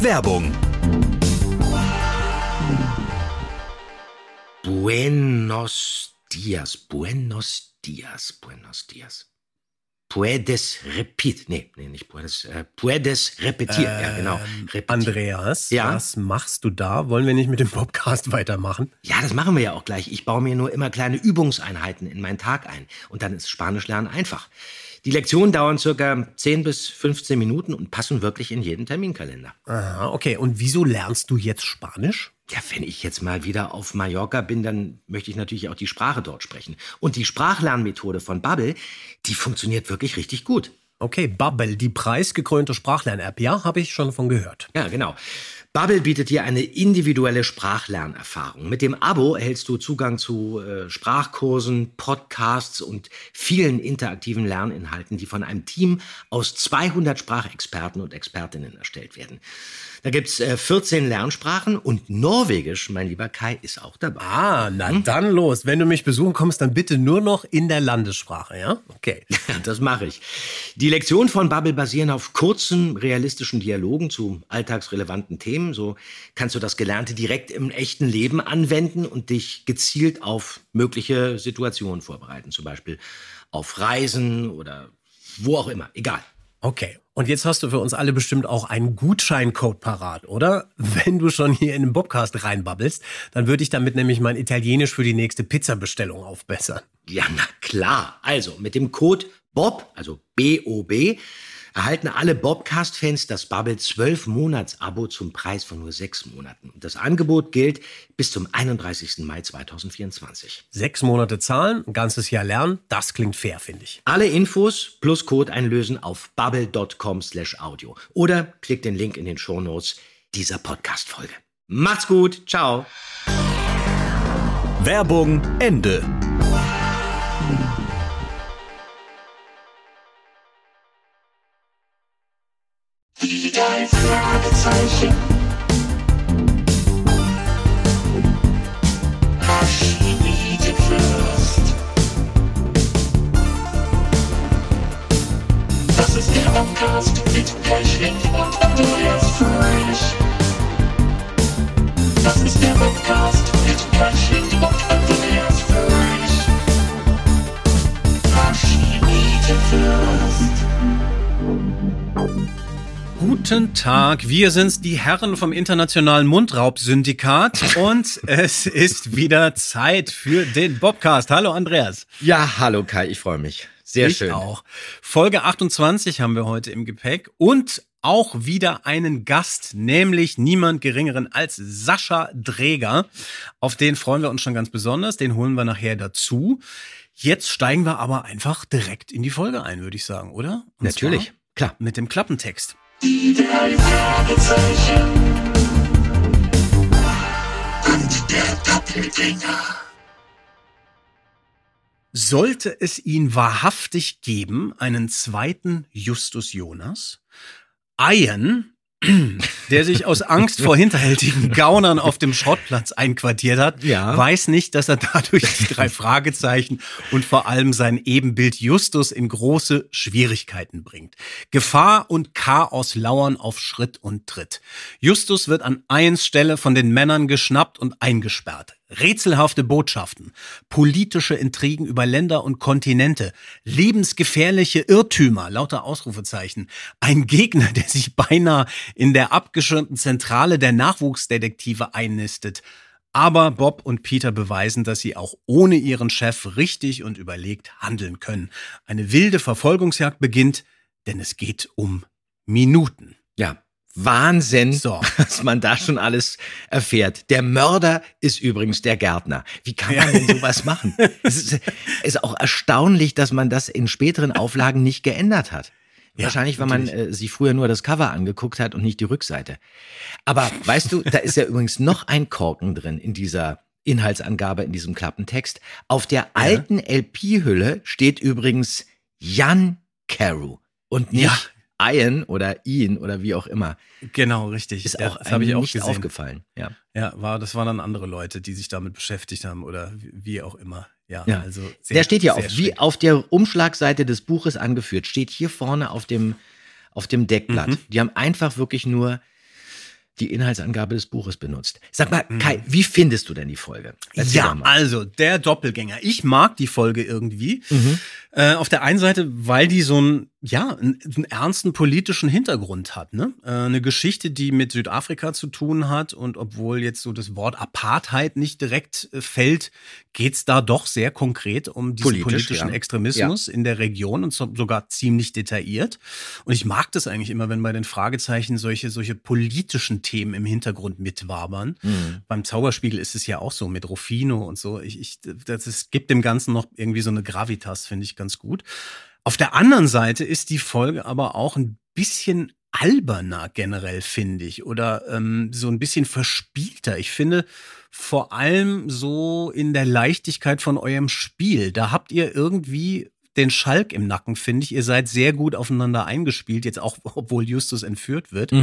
Werbung. Buenos dias, buenos dias, buenos dias. Puedes repetir. Ja, genau. Repetir. Andreas, Ja? was machst du da? Wollen wir nicht mit dem Podcast weitermachen? Ja, das machen wir ja auch gleich. Ich baue mir nur immer kleine Übungseinheiten in meinen Tag ein. Und dann ist Spanisch lernen einfach. Die Lektionen dauern circa 10 bis 15 Minuten und passen wirklich in jeden Terminkalender. Aha, okay. Und wieso lernst du jetzt Spanisch? Ja, wenn ich jetzt mal wieder auf Mallorca bin, dann möchte ich natürlich auch die Sprache dort sprechen. Und die Sprachlernmethode von Babbel, die funktioniert wirklich richtig gut. Okay, Babbel, die preisgekrönte Sprachlern-App. Ja, habe ich schon von gehört. Ja, genau. Babbel bietet dir eine individuelle Sprachlernerfahrung. Mit dem Abo erhältst du Zugang zu Sprachkursen, Podcasts und vielen interaktiven Lerninhalten, die von einem Team aus 200 Sprachexperten und Expertinnen erstellt werden. Da gibt's 14 Lernsprachen und Norwegisch, mein lieber Kai, ist auch dabei. Ah, na dann los. Wenn du mich besuchen kommst, dann bitte nur noch in der Landessprache, ja? Okay. Das mache ich. Die Lektionen von Babbel basieren auf kurzen, realistischen Dialogen zu alltagsrelevanten Themen. So kannst du das Gelernte direkt im echten Leben anwenden und dich gezielt auf mögliche Situationen vorbereiten. Zum Beispiel auf Reisen oder wo auch immer. Egal. Okay. Und jetzt hast du für uns alle bestimmt auch einen Gutscheincode parat, oder? Wenn du schon hier in den Bobcast reinbabbelst, dann würde ich damit nämlich mein Italienisch für die nächste Pizzabestellung aufbessern. Ja, na klar. Also mit dem Code BOB, also B-O-B, erhalten alle Bobcast-Fans das Babbel 12-Monats-Abo zum Preis von nur 6 Monaten. Und das Angebot gilt bis zum 31. Mai 2024. 6 Monate zahlen, ein ganzes Jahr lernen, das klingt fair, finde ich. Alle Infos plus Code einlösen auf babbel.com/audio oder klickt den Link in den Shownotes dieser Podcast-Folge. Macht's gut, ciao. Werbung Ende. Die 3 Fragezeichen. Maschinenfürst. Das ist der Podcast mit Pechling und Andreas Fröhlich. Das ist der Podcast mit Pechling und Andreas Fröhlich. Maschinenfürst. Guten Tag, wir sind's, die Herren vom Internationalen Mundraub-Syndikat und es ist wieder Zeit für den Bobcast. Hallo Andreas. Ja, hallo Kai, ich freue mich. Sehr schön. Ich auch. Folge 28 haben wir heute im Gepäck und auch wieder einen Gast, nämlich niemand Geringeren als Sascha Draeger. Auf den freuen wir uns schon ganz besonders, den holen wir nachher dazu. Jetzt steigen wir aber einfach direkt in die Folge ein, würde ich sagen, oder? Und Natürlich, zwar klar. mit dem Klappentext. Die 3 Fragezeichen und der Doppelgänger. Sollte es ihn wahrhaftig geben, einen zweiten Justus Jonas? Ian, der sich aus Angst vor hinterhältigen Gaunern auf dem Schrottplatz einquartiert hat, Ja. weiß nicht, dass er dadurch die 3 Fragezeichen und vor allem sein Ebenbild Justus in große Schwierigkeiten bringt. Gefahr und Chaos lauern auf Schritt und Tritt. Justus wird an Ians Stelle von den Männern geschnappt und eingesperrt. Rätselhafte Botschaften, politische Intrigen über Länder und Kontinente, lebensgefährliche Irrtümer, lauter Ausrufezeichen, ein Gegner, der sich beinahe in der abgeschirmten Zentrale der Nachwuchsdetektive einnistet. Aber Bob und Peter beweisen, dass sie auch ohne ihren Chef richtig und überlegt handeln können. Eine wilde Verfolgungsjagd beginnt, denn es geht um Minuten. Ja, Wahnsinn, So. was man da schon alles erfährt. Der Mörder ist übrigens der Gärtner. Wie kann man denn sowas machen? Es ist auch erstaunlich, dass man das in späteren Auflagen nicht geändert hat. Ja, Wahrscheinlich, weil man sich früher nur das Cover angeguckt hat und nicht die Rückseite. Aber weißt du, da ist ja übrigens noch ein Korken drin in dieser Inhaltsangabe, in diesem Klappentext. Auf der alten LP-Hülle steht übrigens Jan Carew und nicht Ian oder Ian oder wie auch immer. Genau, richtig. Ist Ja, auch das habe ich auch nicht gesehen. aufgefallen. Ja. Ja, das waren dann andere Leute, die sich damit beschäftigt haben oder wie auch immer. Ja, Ja. also Der steht hier sehr auf, wie schräg. auf der Umschlagseite des Buches angeführt, steht hier vorne auf dem Deckblatt. Die haben einfach wirklich nur die Inhaltsangabe des Buches benutzt. Sag mal, Kai, wie findest du denn die Folge? Erzähl Ja, doch mal. also der Doppelgänger. Ich mag die Folge irgendwie. Auf der einen Seite, weil die so einen ernsten politischen Hintergrund hat. Ne? Eine Geschichte, die mit Südafrika zu tun hat. Und obwohl jetzt so das Wort Apartheid nicht direkt fällt, geht's da doch sehr konkret um diesen politischen Extremismus in der Region und sogar ziemlich detailliert. Und ich mag das eigentlich immer, wenn bei den Fragezeichen solche politischen Themen im Hintergrund mitwabern. Beim Zauberspiegel ist es ja auch so mit Rufino und so. Es gibt dem Ganzen noch irgendwie so eine Gravitas, finde ich ganz gut. Auf der anderen Seite ist die Folge aber auch ein bisschen alberner generell, finde ich. Oder so ein bisschen verspielter. Ich finde vor allem so in der Leichtigkeit von eurem Spiel. Da habt ihr irgendwie den Schalk im Nacken, finde ich. Ihr seid sehr gut aufeinander eingespielt, jetzt auch, obwohl Justus entführt wird.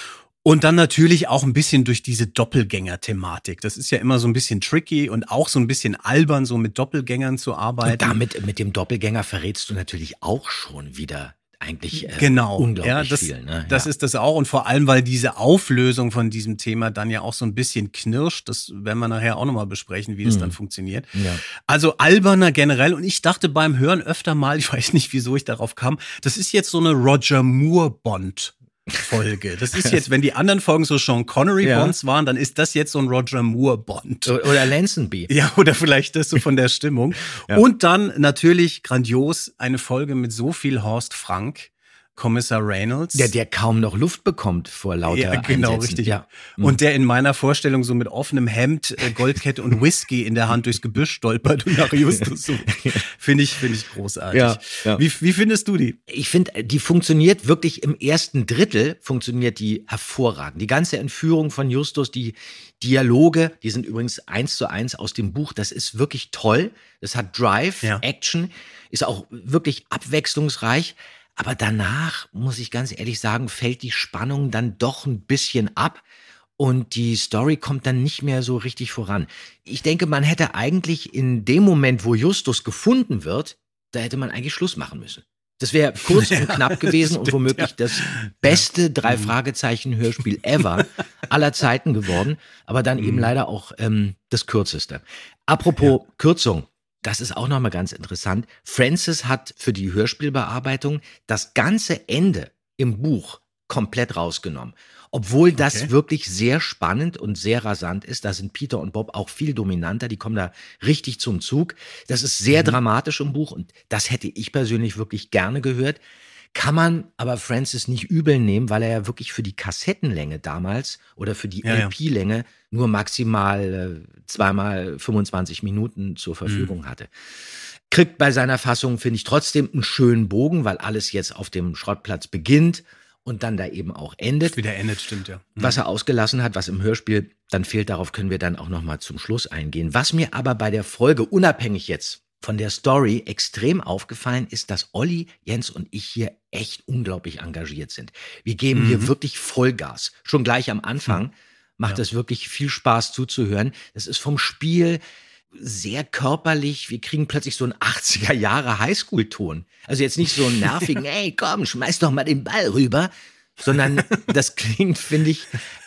Und dann natürlich auch ein bisschen durch diese Doppelgänger-Thematik. Das ist ja immer so ein bisschen tricky und auch so ein bisschen albern, so mit Doppelgängern zu arbeiten. Und damit, mit dem Doppelgänger verrätst du natürlich auch schon wieder eigentlich unglaublich viel. Ne? Das ist das auch. Und vor allem, weil diese Auflösung von diesem Thema dann ja auch so ein bisschen knirscht. Das werden wir nachher auch nochmal besprechen, wie das dann funktioniert. Ja. Also alberner generell. Und ich dachte beim Hören öfter mal, ich weiß nicht, wieso ich darauf kam, das ist jetzt so eine Roger Moore-Bond. Folge. Das ist jetzt, wenn die anderen Folgen so Sean Connery-Bonds waren, dann ist das jetzt so ein Roger Moore-Bond. Oder Lansonby. Ja, oder vielleicht das so von der Stimmung. Und dann natürlich grandios eine Folge mit so viel Horst Frank, Kommissar Reynolds. Der kaum noch Luft bekommt vor lauter genau, Einsätzen. richtig. Ja. Und der in meiner Vorstellung so mit offenem Hemd, Goldkette und Whisky in der Hand durchs Gebüsch stolpert und nach Justus sucht. Finde ich großartig. Ja. Wie findest du die? Ich finde, die funktioniert wirklich im ersten Drittel, funktioniert die hervorragend. Die ganze Entführung von Justus, die Dialoge, die sind übrigens 1:1 aus dem Buch. Das ist wirklich toll. Das hat Drive, Action, ist auch wirklich abwechslungsreich. Aber danach, muss ich ganz ehrlich sagen, fällt die Spannung dann doch ein bisschen ab und die Story kommt dann nicht mehr so richtig voran. Ich denke, man hätte eigentlich in dem Moment, wo Justus gefunden wird, da hätte man eigentlich Schluss machen müssen. Das wäre kurz und knapp gewesen und womöglich das beste 3-Fragezeichen-Hörspiel ever aller Zeiten geworden, aber dann eben leider auch das kürzeste. Apropos Kürzung. Das ist auch nochmal ganz interessant. Francis hat für die Hörspielbearbeitung das ganze Ende im Buch komplett rausgenommen. Obwohl das wirklich sehr spannend und sehr rasant ist. Da sind Peter und Bob auch viel dominanter. Die kommen da richtig zum Zug. Das ist sehr dramatisch im Buch und das hätte ich persönlich wirklich gerne gehört. Kann man aber Francis nicht übel nehmen, weil er ja wirklich für die Kassettenlänge damals oder für die LP-Länge nur maximal 2x 25 Minuten zur Verfügung hatte. Kriegt bei seiner Fassung, finde ich, trotzdem einen schönen Bogen, weil alles jetzt auf dem Schrottplatz beginnt und dann da eben auch endet. Wieder endet, stimmt ja. Was er ausgelassen hat, was im Hörspiel dann fehlt, darauf können wir dann auch nochmal zum Schluss eingehen. Was mir aber bei der Folge, unabhängig jetzt von der Story, extrem aufgefallen ist, dass Olli, Jens und ich hier echt unglaublich engagiert sind. Wir geben hier wirklich Vollgas. Schon gleich am Anfang macht es wirklich viel Spaß zuzuhören. Das ist vom Spiel sehr körperlich. Wir kriegen plötzlich so einen 80er-Jahre Highschool-Ton. Also jetzt nicht so einen nervigen, ey, komm, schmeiß doch mal den Ball rüber, sondern das klingt, finde ich,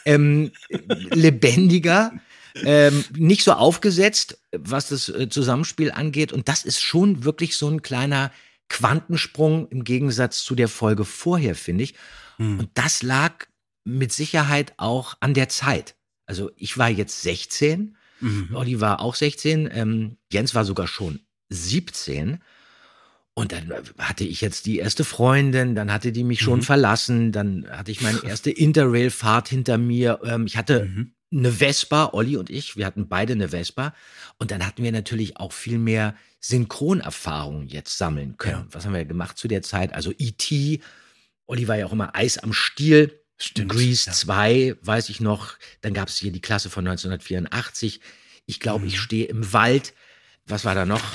lebendiger. Nicht so aufgesetzt, was das Zusammenspiel angeht. Und das ist schon wirklich so ein kleiner Quantensprung im Gegensatz zu der Folge vorher, finde ich. Und das lag mit Sicherheit auch an der Zeit. Also ich war jetzt 16, Olli war auch 16, Jens war sogar schon 17. Und dann hatte ich jetzt die erste Freundin, dann hatte die mich schon verlassen, dann hatte ich meine erste Interrail-Fahrt hinter mir. Ich hatte eine Vespa, Olli und ich, wir hatten beide eine Vespa. Und dann hatten wir natürlich auch viel mehr Synchronerfahrung jetzt sammeln können. Ja. Was haben wir gemacht zu der Zeit? Also E.T., Olli war ja auch immer Eis am Stiel. Stimmt, Grease 2, weiß ich noch. Dann gab es hier die Klasse von 1984. Ich glaube, ich stehe im Wald. Was war da noch?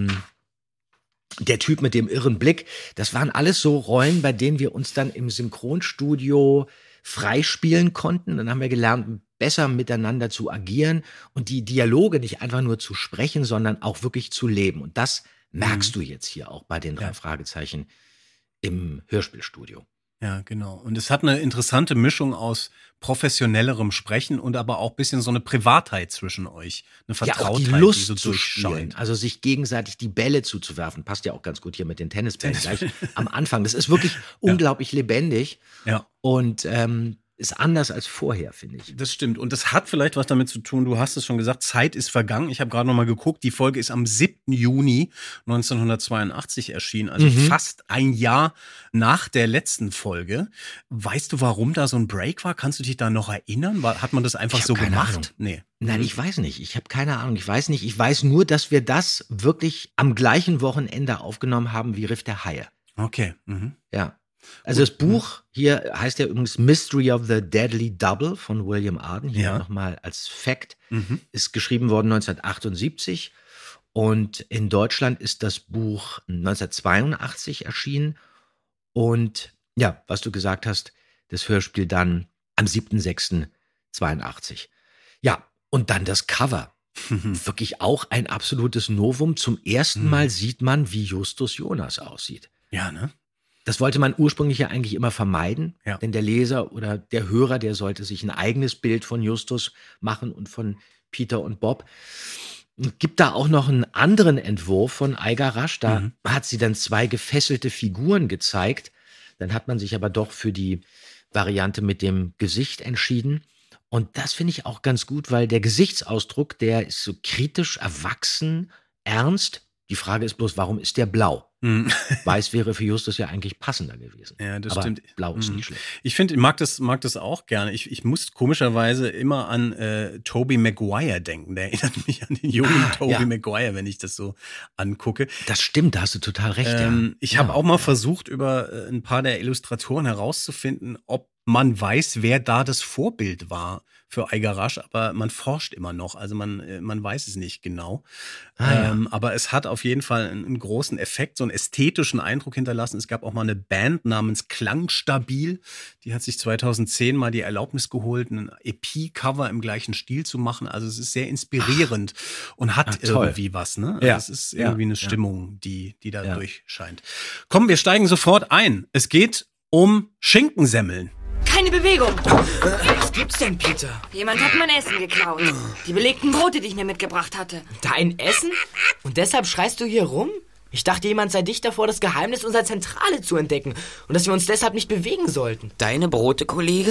Der Typ mit dem irren Blick. Das waren alles so Rollen, bei denen wir uns dann im Synchronstudio freispielen konnten. Dann haben wir gelernt, besser miteinander zu agieren und die Dialoge nicht einfach nur zu sprechen, sondern auch wirklich zu leben. Und das merkst du jetzt hier auch bei den 3 Fragezeichen im Hörspielstudio. Ja, genau. Und es hat eine interessante Mischung aus professionellerem Sprechen und aber auch ein bisschen so eine Privatheit zwischen euch. Eine Ja, auch Vertrautheit, die die Lust so zu spielen, durchscheint. also sich gegenseitig die Bälle zuzuwerfen, passt ja auch ganz gut hier mit den Tennisbällen gleich am Anfang. Das ist wirklich unglaublich lebendig Ja. und ist anders als vorher, finde ich. Das stimmt. Und das hat vielleicht was damit zu tun, du hast es schon gesagt, Zeit ist vergangen. Ich habe gerade noch mal geguckt, die Folge ist am 7. Juni 1982 erschienen, also fast ein Jahr nach der letzten Folge. Weißt du, warum da so ein Break war? Kannst du dich da noch erinnern? Hat man das einfach Ich hab so keine gemacht? Ahnung. Nee. Nein, ich weiß nicht. Ich habe keine Ahnung. Ich weiß nicht. Ich weiß nur, dass wir das wirklich am gleichen Wochenende aufgenommen haben wie Riff der Haie. Okay. Mhm. Ja. Also das Buch hier heißt ja übrigens Mystery of the Deadly Double von William Arden. Hier Ja. nochmal als Fact. Mhm. Ist geschrieben worden 1978 und in Deutschland ist das Buch 1982 erschienen. Und ja, was du gesagt hast, das Hörspiel dann am 7.6.82. Ja, und dann das Cover. Wirklich auch ein absolutes Novum. Zum ersten Mal sieht man, wie Justus Jonas aussieht. Ja, ne? Das wollte man ursprünglich ja eigentlich immer vermeiden, Ja. denn der Leser oder der Hörer, der sollte sich ein eigenes Bild von Justus machen und von Peter und Bob. Es gibt da auch noch einen anderen Entwurf von Eiger Rasch. Da hat sie dann 2 gefesselte Figuren gezeigt. Dann hat man sich aber doch für die Variante mit dem Gesicht entschieden. Und das finde ich auch ganz gut, weil der Gesichtsausdruck, der ist so kritisch, erwachsen, ernst. Die Frage ist bloß, warum ist der blau? Weiß wäre für Justus ja eigentlich passender gewesen. Ja, das aber stimmt. Blau ist nie schlecht. Ich finde, ich mag das auch gerne. Ich muss komischerweise immer an Tobey Maguire denken. Der erinnert mich an den jungen Tobey ja. Maguire, wenn ich das so angucke. Das stimmt, da hast du total recht. Ich habe auch mal versucht, über ein paar der Illustratoren herauszufinden, ob man weiß, wer da das Vorbild war für Eiger Rasch, aber man forscht immer noch, also man weiß es nicht genau. Aber es hat auf jeden Fall einen großen Effekt, so einen ästhetischen Eindruck hinterlassen. Es gab auch mal eine Band namens Klangstabil, die hat sich 2010 mal die Erlaubnis geholt, ein EP-Cover im gleichen Stil zu machen. Also es ist sehr inspirierend und hat irgendwie was, ne? Also Ja. es ist irgendwie eine Stimmung, die da durchscheint. Komm, wir steigen sofort ein. Es geht um Schinkensemmeln. Keine Bewegung. Was gibt's denn, Peter? Jemand hat mein Essen geklaut. Die belegten Brote, die ich mir mitgebracht hatte. Dein Essen? Und deshalb schreist du hier rum? Ich dachte, jemand sei dicht davor, das Geheimnis unserer Zentrale zu entdecken und dass wir uns deshalb nicht bewegen sollten. Deine Brote, Kollege?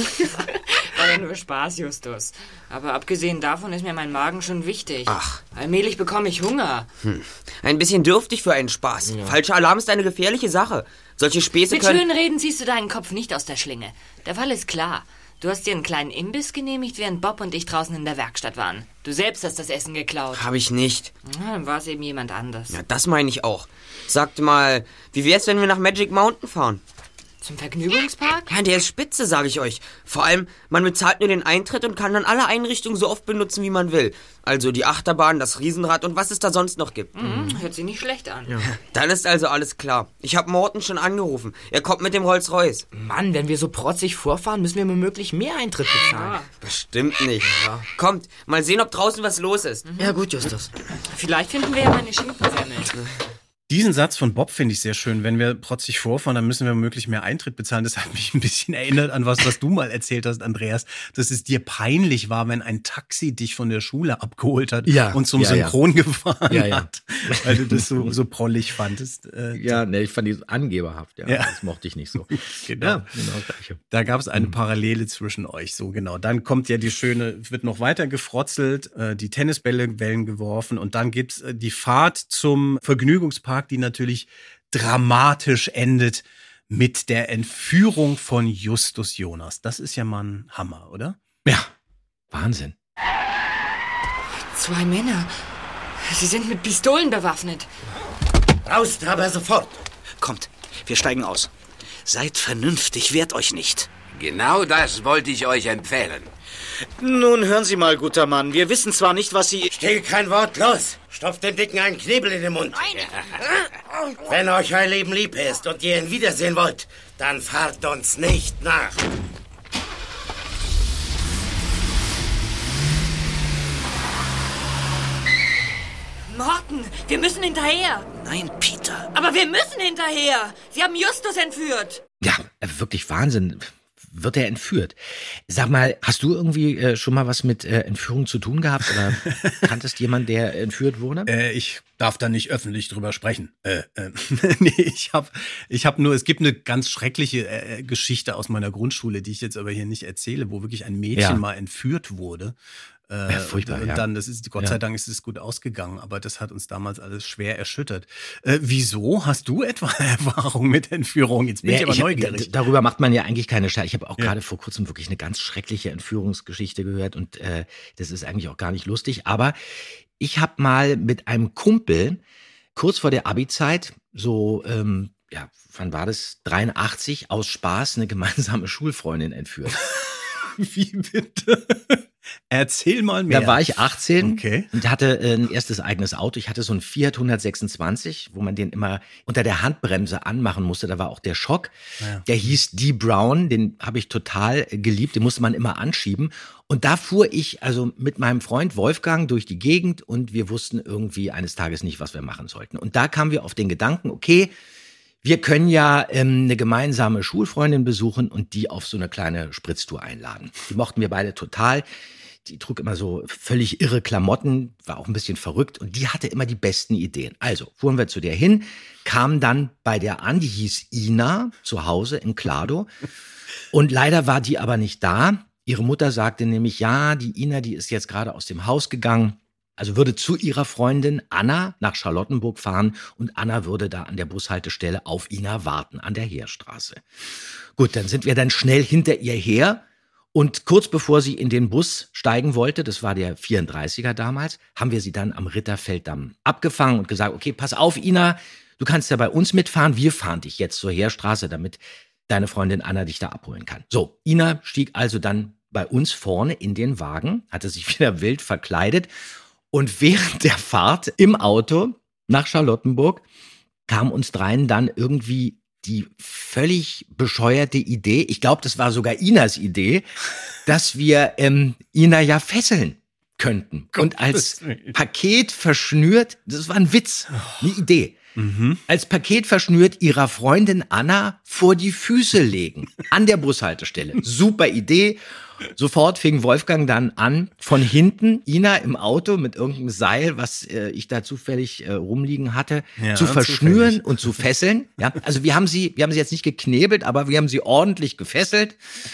War ja nur Spaß, Justus. Aber abgesehen davon ist mir mein Magen schon wichtig. Ach. Allmählich bekomme ich Hunger. Ein bisschen dürftig für einen Spaß. Falscher Alarm ist eine gefährliche Sache. Solche Späße Mit können... schönen Reden ziehst du deinen Kopf nicht aus der Schlinge. Der Fall ist klar. Du hast dir einen kleinen Imbiss genehmigt, während Bob und ich draußen in der Werkstatt waren. Du selbst hast das Essen geklaut. Habe ich nicht. Na, dann war es eben jemand anders. Ja, das meine ich auch. Sagt mal, wie wär's, wenn wir nach Magic Mountain fahren? Zum Vergnügungspark? Ja, der ist spitze, sage ich euch. Vor allem, man bezahlt nur den Eintritt und kann dann alle Einrichtungen so oft benutzen, wie man will. Also die Achterbahn, das Riesenrad und was es da sonst noch gibt. Hört sich nicht schlecht an. Ja. Dann ist also alles klar. Ich habe Morten schon angerufen. Er kommt mit dem Rolls-Royce. Mann, wenn wir so protzig vorfahren, müssen wir womöglich mehr Eintritt bezahlen. Bestimmt nicht. Kommt, mal sehen, ob draußen was los ist. Ja gut, Justus. Vielleicht finden wir ja meine Schinkensemmeln. Diesen Satz von Bob finde ich sehr schön. Wenn wir protzig vorfahren, dann müssen wir womöglich mehr Eintritt bezahlen. Das hat mich ein bisschen erinnert an was du mal erzählt hast, Andreas, dass es dir peinlich war, wenn ein Taxi dich von der Schule abgeholt hat und zum Synchron gefahren hat, weil du das so prollig fandest. Ich fand die angeberhaft. Das mochte ich nicht so. Genau. das Gleiche. Da gab es eine Parallele zwischen euch, so genau. Dann kommt ja wird noch weiter gefrotzelt, die Tennisbälle werden geworfen und dann gibt's die Fahrt zum Vergnügungspark, die natürlich dramatisch endet mit der Entführung von Justus Jonas. Das ist ja mal ein Hammer, oder? Ja, Wahnsinn. 2 Männer. Sie sind mit Pistolen bewaffnet. Raus, aber sofort. Kommt, wir steigen aus. Seid vernünftig, wehrt euch nicht. Genau das wollte ich euch empfehlen. Nun, hören Sie mal, guter Mann. Wir wissen zwar nicht, was Sie... Still kein Wort, los! Stopft dem Dicken einen Knebel in den Mund. Wenn euch euer Leben lieb ist und ihr ihn wiedersehen wollt, dann fahrt uns nicht nach. Morten, wir müssen hinterher. Nein, Peter. Aber wir müssen hinterher. Sie haben Justus entführt. Ja, wirklich Wahnsinn. Wird er entführt? Sag mal, hast du irgendwie schon mal was mit Entführung zu tun gehabt oder kanntest jemanden, der entführt wurde? Ich darf da nicht öffentlich drüber sprechen. Nee, ich hab nur, es gibt eine ganz schreckliche Geschichte aus meiner Grundschule, die ich jetzt aber hier nicht erzähle, wo wirklich ein Mädchen mal entführt wurde. Furchtbar, und dann, Gott sei Dank ist es gut ausgegangen, aber das hat uns damals alles schwer erschüttert. Wieso? Hast du etwa Erfahrung mit Entführung? Jetzt bin ich aber neugierig. Darüber macht man ja eigentlich keine Scheiße. Ich habe auch gerade vor kurzem wirklich eine ganz schreckliche Entführungsgeschichte gehört und das ist eigentlich auch gar nicht lustig. Aber ich habe mal mit einem Kumpel kurz vor der Abi-Zeit, so, wann war das? 83, aus Spaß eine gemeinsame Schulfreundin entführt. Wie bitte? Erzähl mal mehr. Da war ich 18 okay. und hatte ein erstes eigenes Auto. Ich hatte so einen Fiat 126, wo man den immer unter der Handbremse anmachen musste. Da war auch der Schock. Ja. Der hieß D. Brown, den habe ich total geliebt. Den musste man immer anschieben. Und da fuhr ich also mit meinem Freund Wolfgang durch die Gegend und wir wussten irgendwie eines Tages nicht, was wir machen sollten. Und da kamen wir auf den Gedanken, okay, wir können ja eine gemeinsame Schulfreundin besuchen und die auf so eine kleine Spritztour einladen. Die mochten wir beide total. Die trug immer so völlig irre Klamotten, war auch ein bisschen verrückt und die hatte immer die besten Ideen. Also fuhren wir zu der hin, kamen dann bei der an, die hieß Ina, zu Hause in Klado. Und leider war die aber nicht da. Ihre Mutter sagte nämlich, ja, die Ina, die ist jetzt gerade aus dem Haus gegangen. Also würde zu ihrer Freundin Anna nach Charlottenburg fahren und Anna würde da an der Bushaltestelle auf Ina warten, an der Heerstraße. Gut, dann sind wir dann schnell hinter ihr her und kurz bevor sie in den Bus steigen wollte, das war der 34er damals, haben wir sie dann am Ritterfelddamm abgefangen und gesagt, okay, pass auf Ina, du kannst ja bei uns mitfahren, wir fahren dich jetzt zur Heerstraße, damit deine Freundin Anna dich da abholen kann. So, Ina stieg also dann bei uns vorne in den Wagen, hatte sich wieder wild verkleidet. Und während der Fahrt im Auto nach Charlottenburg kam uns dreien dann irgendwie die völlig bescheuerte Idee, ich glaube, das war sogar Inas Idee, dass wir Ina ja fesseln könnten. Und als Paket verschnürt, das war ein Witz, eine Idee, als Paket verschnürt ihrer Freundin Anna vor die Füße legen, an der Bushaltestelle. Super Idee. Sofort fing Wolfgang dann an, von hinten Ina im Auto mit irgendeinem Seil, was ich da zufällig rumliegen hatte, zu verschnüren und zu fesseln. Ja, also wir haben sie jetzt nicht geknebelt, aber wir haben sie ordentlich gefesselt.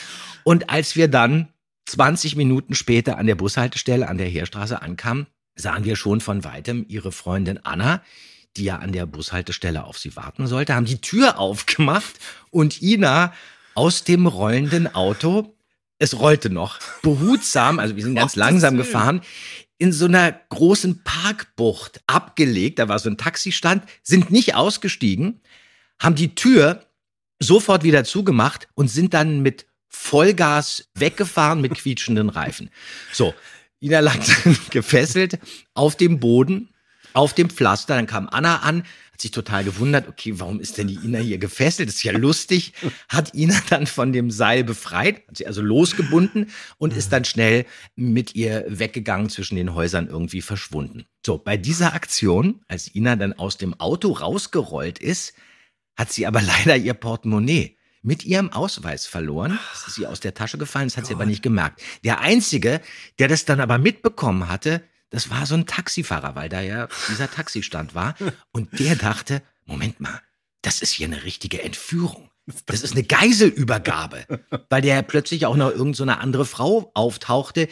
Und als wir dann 20 Minuten später an der Bushaltestelle an der Heerstraße ankamen, sahen wir schon von weitem ihre Freundin Anna, die ja an der Bushaltestelle auf sie warten sollte, haben die Tür aufgemacht und Ina aus dem rollenden Auto, es rollte noch, behutsam, also wir sind ganz langsam gefahren, in so einer großen Parkbucht abgelegt, da war so ein Taxistand, sind nicht ausgestiegen, haben die Tür sofort wieder zugemacht und sind dann mit Vollgas weggefahren mit quietschenden Reifen. So, Ina lag dann gefesselt auf dem Boden, auf dem Pflaster, dann kam Anna an, hat sich total gewundert, okay, warum ist denn die Ina hier gefesselt? Das ist ja lustig. Hat Ina dann von dem Seil befreit, hat sie also losgebunden und ist dann schnell mit ihr weggegangen, zwischen den Häusern irgendwie verschwunden. So, bei dieser Aktion, als Ina dann aus dem Auto rausgerollt ist, hat sie aber leider ihr Portemonnaie mit ihrem Ausweis verloren. Das ist ihr aus der Tasche gefallen, das hat sie aber nicht gemerkt. Der Einzige, der das dann aber mitbekommen hatte, das war so ein Taxifahrer, weil da ja dieser Taxistand war. Und der dachte, Moment mal, das ist hier eine richtige Entführung. Das ist eine Geiselübergabe. Weil der plötzlich auch noch irgend so eine andere Frau auftauchte,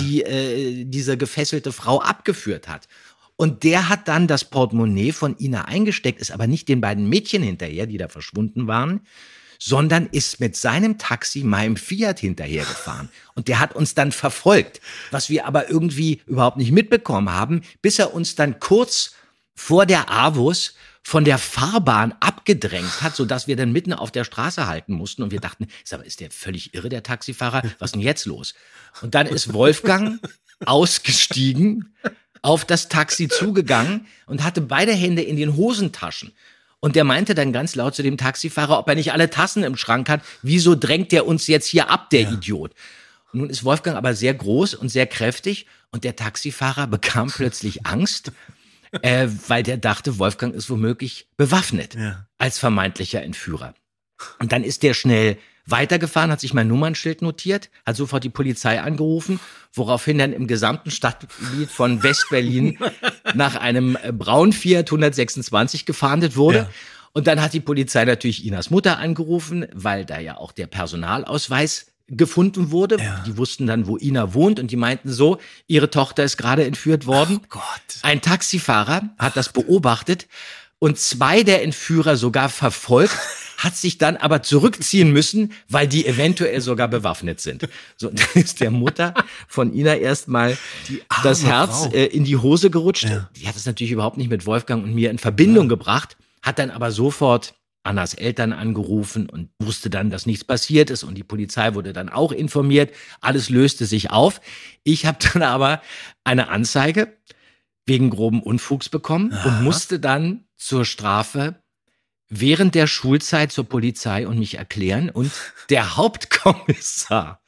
die diese gefesselte Frau abgeführt hat. Und der hat dann das Portemonnaie von Ina eingesteckt, ist aber nicht den beiden Mädchen hinterher, die da verschwunden waren, sondern ist mit seinem Taxi meinem Fiat hinterhergefahren. Und der hat uns dann verfolgt, was wir aber irgendwie überhaupt nicht mitbekommen haben, bis er uns dann kurz vor der AWUS von der Fahrbahn abgedrängt hat, sodass wir dann mitten auf der Straße halten mussten. Und wir dachten, sag mal, ist der völlig irre, der Taxifahrer? Was ist denn jetzt los? Und dann ist Wolfgang ausgestiegen, auf das Taxi zugegangen und hatte beide Hände in den Hosentaschen. Und der meinte dann ganz laut zu dem Taxifahrer, ob er nicht alle Tassen im Schrank hat. Wieso drängt der uns jetzt hier ab, der Idiot? Und nun ist Wolfgang aber sehr groß und sehr kräftig und der Taxifahrer bekam plötzlich Angst, weil der dachte, Wolfgang ist womöglich bewaffnet als vermeintlicher Entführer. Und dann ist der schnell weitergefahren, hat sich mein Nummernschild notiert, hat sofort die Polizei angerufen, woraufhin dann im gesamten Stadtgebiet von West-Berlin nach einem braunen Fiat 126 gefahndet wurde. Ja. Und dann hat die Polizei natürlich Inas Mutter angerufen, weil da ja auch der Personalausweis gefunden wurde. Ja. Die wussten dann, wo Ina wohnt und die meinten so, ihre Tochter ist gerade entführt worden. Oh Gott. Ein Taxifahrer hat das beobachtet und 2 der Entführer sogar verfolgt, hat sich dann aber zurückziehen müssen, weil die eventuell sogar bewaffnet sind. So, dann ist der Mutter von Ina erstmal das Herz in die Hose gerutscht. Ja. Die hat es natürlich überhaupt nicht mit Wolfgang und mir in Verbindung gebracht, hat dann aber sofort Annas Eltern angerufen und wusste dann, dass nichts passiert ist und die Polizei wurde dann auch informiert. Alles löste sich auf. Ich habe dann aber eine Anzeige wegen groben Unfugs bekommen und musste dann zur Strafe während der Schulzeit zur Polizei und mich erklären. Und der Hauptkommissar,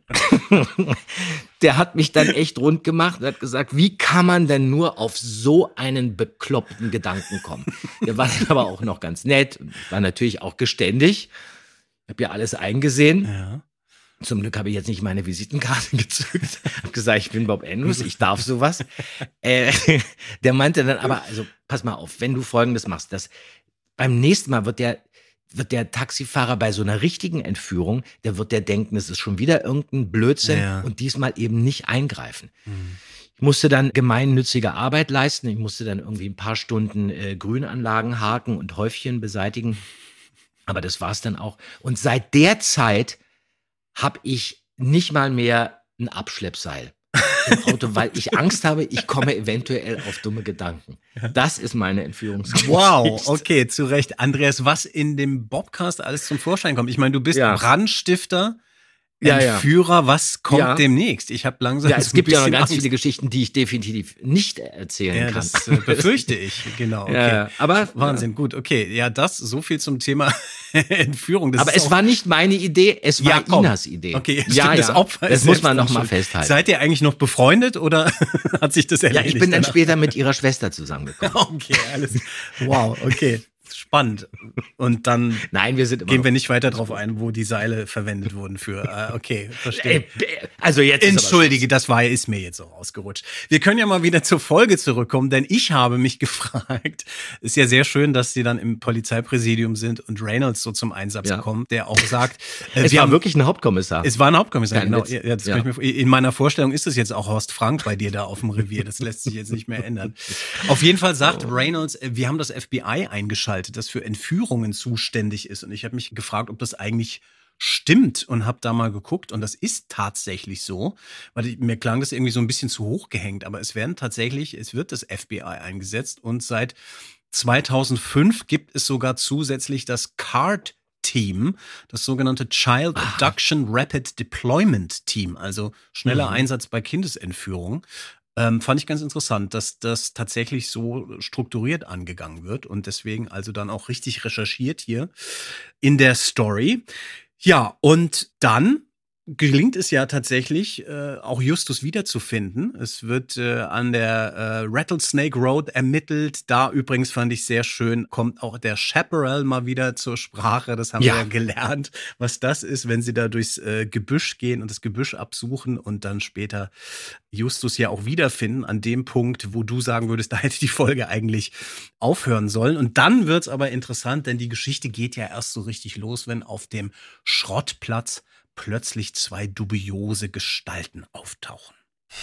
der hat mich dann echt rund gemacht und hat gesagt, wie kann man denn nur auf so einen bekloppten Gedanken kommen? Der war dann aber auch noch ganz nett, war natürlich auch geständig. Ich habe ja alles eingesehen. Ja. Zum Glück habe ich jetzt nicht meine Visitenkarte gezückt. Habe gesagt, ich bin Bob Andrews, ich darf sowas. Der meinte dann aber, also pass mal auf, wenn du Folgendes machst, dass beim nächsten Mal wird der Taxifahrer bei so einer richtigen Entführung, der wird der denken, es ist schon wieder irgendein Blödsinn und diesmal eben nicht eingreifen. Mhm. Ich musste dann gemeinnützige Arbeit leisten. Ich musste dann irgendwie ein paar Stunden Grünanlagen haken und Häufchen beseitigen. Aber das war's dann auch. Und seit der Zeit habe ich nicht mal mehr ein Abschleppseil im Auto, weil ich Angst habe, ich komme eventuell auf dumme Gedanken. Das ist meine Entführungsgeschichte. Wow, okay, zu Recht. Andreas, was in dem Bobcast alles zum Vorschein kommt. Ich meine, du bist Brandstifter, Entführer, was kommt demnächst? Ich habe langsam es gibt ja noch ganz viele Geschichten, die ich definitiv nicht erzählen kann. Das befürchte ich, genau. Okay. Ja, aber Wahnsinn, gut, okay. Ja, das so viel zum Thema Entführung. Das aber es war nicht meine Idee, es war Inas Idee. Okay, stimmt, das Opfer das muss man noch mal festhalten. Seid ihr eigentlich noch befreundet oder hat sich das erledigt? Ja, ich bin dann später mit ihrer Schwester zusammengekommen. Okay, alles. Wow, okay. Spannend. Und dann gehen wir nicht weiter drauf ein, wo die Seile verwendet wurden für. Okay, verstehe. Also jetzt Entschuldige, ist mir jetzt auch ausgerutscht. Wir können ja mal wieder zur Folge zurückkommen, denn ich habe mich gefragt, ist ja sehr schön, dass sie dann im Polizeipräsidium sind und Reynolds so zum Einsatz kommt, der auch sagt, es war wirklich ein Hauptkommissar. Es war ein Hauptkommissar, genau. In meiner Vorstellung ist es jetzt auch Horst Frank bei dir da auf dem Revier. Das lässt sich jetzt nicht mehr ändern. Auf jeden Fall sagt Reynolds, wir haben das FBI eingeschaltet, das für Entführungen zuständig ist. Und ich habe mich gefragt, ob das eigentlich stimmt und habe da mal geguckt. Und das ist tatsächlich so, weil mir klang das irgendwie so ein bisschen zu hoch gehängt. Aber es wird das FBI eingesetzt. Und seit 2005 gibt es sogar zusätzlich das CARD-Team, das sogenannte Child Abduction Rapid Deployment Team, also schneller Einsatz bei Kindesentführung. Fand ich ganz interessant, dass das tatsächlich so strukturiert angegangen wird und deswegen also dann auch richtig recherchiert hier in der Story. Ja, und dann gelingt es ja tatsächlich, auch Justus wiederzufinden. Es wird an der Rattlesnake Road ermittelt. Da übrigens fand ich sehr schön, kommt auch der Chaparral mal wieder zur Sprache. Das haben wir ja gelernt, was das ist, wenn sie da durchs Gebüsch gehen und das Gebüsch absuchen und dann später Justus ja auch wiederfinden an dem Punkt, wo du sagen würdest, da hätte die Folge eigentlich aufhören sollen. Und dann wird's aber interessant, denn die Geschichte geht ja erst so richtig los, wenn auf dem Schrottplatz plötzlich 2 dubiose Gestalten auftauchen.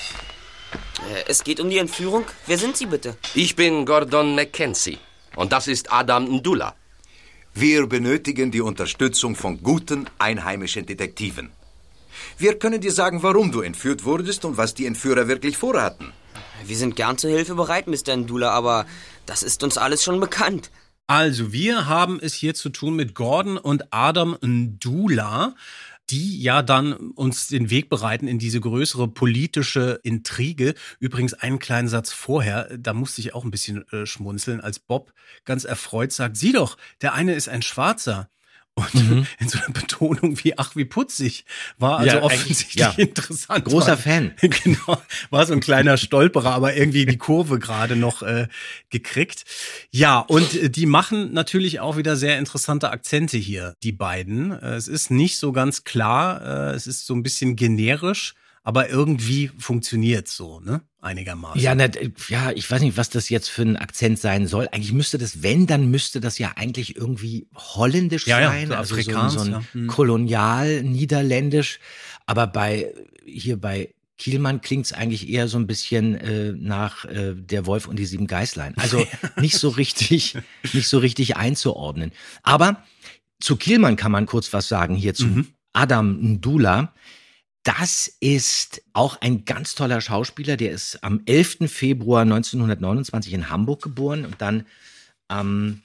Es geht um die Entführung. Wer sind Sie bitte? Ich bin Gordon Mackenzie und das ist Adam Ndula. Wir benötigen die Unterstützung von guten einheimischen Detektiven. Wir können dir sagen, warum du entführt wurdest und was die Entführer wirklich vorhatten. Wir sind gern zur Hilfe bereit, Mr. Ndula, aber das ist uns alles schon bekannt. Also, wir haben es hier zu tun mit Gordon und Adam Ndula, die ja dann uns den Weg bereiten in diese größere politische Intrige. Übrigens einen kleinen Satz vorher, da musste ich auch ein bisschen schmunzeln, als Bob ganz erfreut sagt, sieh doch, der eine ist ein Schwarzer. Und in so einer Betonung wie putzig. War also offensichtlich interessant. Großer Fan. Genau. War so ein kleiner Stolperer, aber irgendwie die Kurve gerade noch gekriegt. Ja, und die machen natürlich auch wieder sehr interessante Akzente hier, die beiden. Es ist nicht so ganz klar, es ist so ein bisschen generisch, aber irgendwie funktioniert so, ne? Einigermaßen. Ja, ich weiß nicht, was das jetzt für ein Akzent sein soll. Eigentlich müsste das, dann müsste das ja eigentlich irgendwie holländisch sein, so also Afrikaans, so ein kolonial niederländisch. Aber bei Kielmann klingt es eigentlich eher so ein bisschen nach Der Wolf und die 7 Geißlein. Also nicht so richtig einzuordnen. Aber zu Kielmann kann man kurz was sagen, hier zu Adam Ndula. Das ist auch ein ganz toller Schauspieler, der ist am 11. Februar 1929 in Hamburg geboren und dann am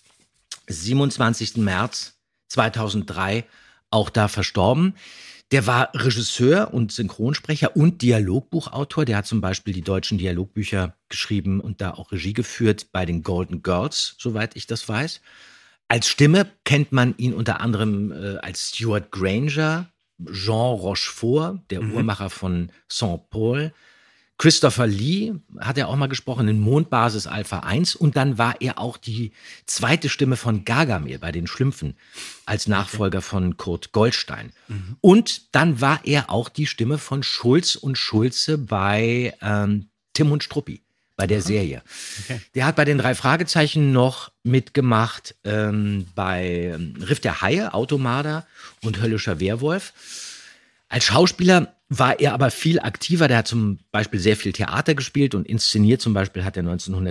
27. März 2003 auch da verstorben. Der war Regisseur und Synchronsprecher und Dialogbuchautor. Der hat zum Beispiel die deutschen Dialogbücher geschrieben und da auch Regie geführt bei den Golden Girls, soweit ich das weiß. Als Stimme kennt man ihn unter anderem als Stuart Granger, Jean Rochefort, der Uhrmacher von Saint-Paul. Christopher Lee hat er auch mal gesprochen in Mondbasis Alpha 1 und dann war er auch die zweite Stimme von Gargamel bei den Schlümpfen als Nachfolger von Kurt Goldstein. Und dann war er auch die Stimme von Schulz und Schulze bei Tim und Struppi, bei der Serie. Okay. Der hat bei den 3 Fragezeichen noch mitgemacht bei Riff der Haie, Automarder und Höllischer Werwolf. Als Schauspieler war er aber viel aktiver. Der hat zum Beispiel sehr viel Theater gespielt und inszeniert. Zum Beispiel hat er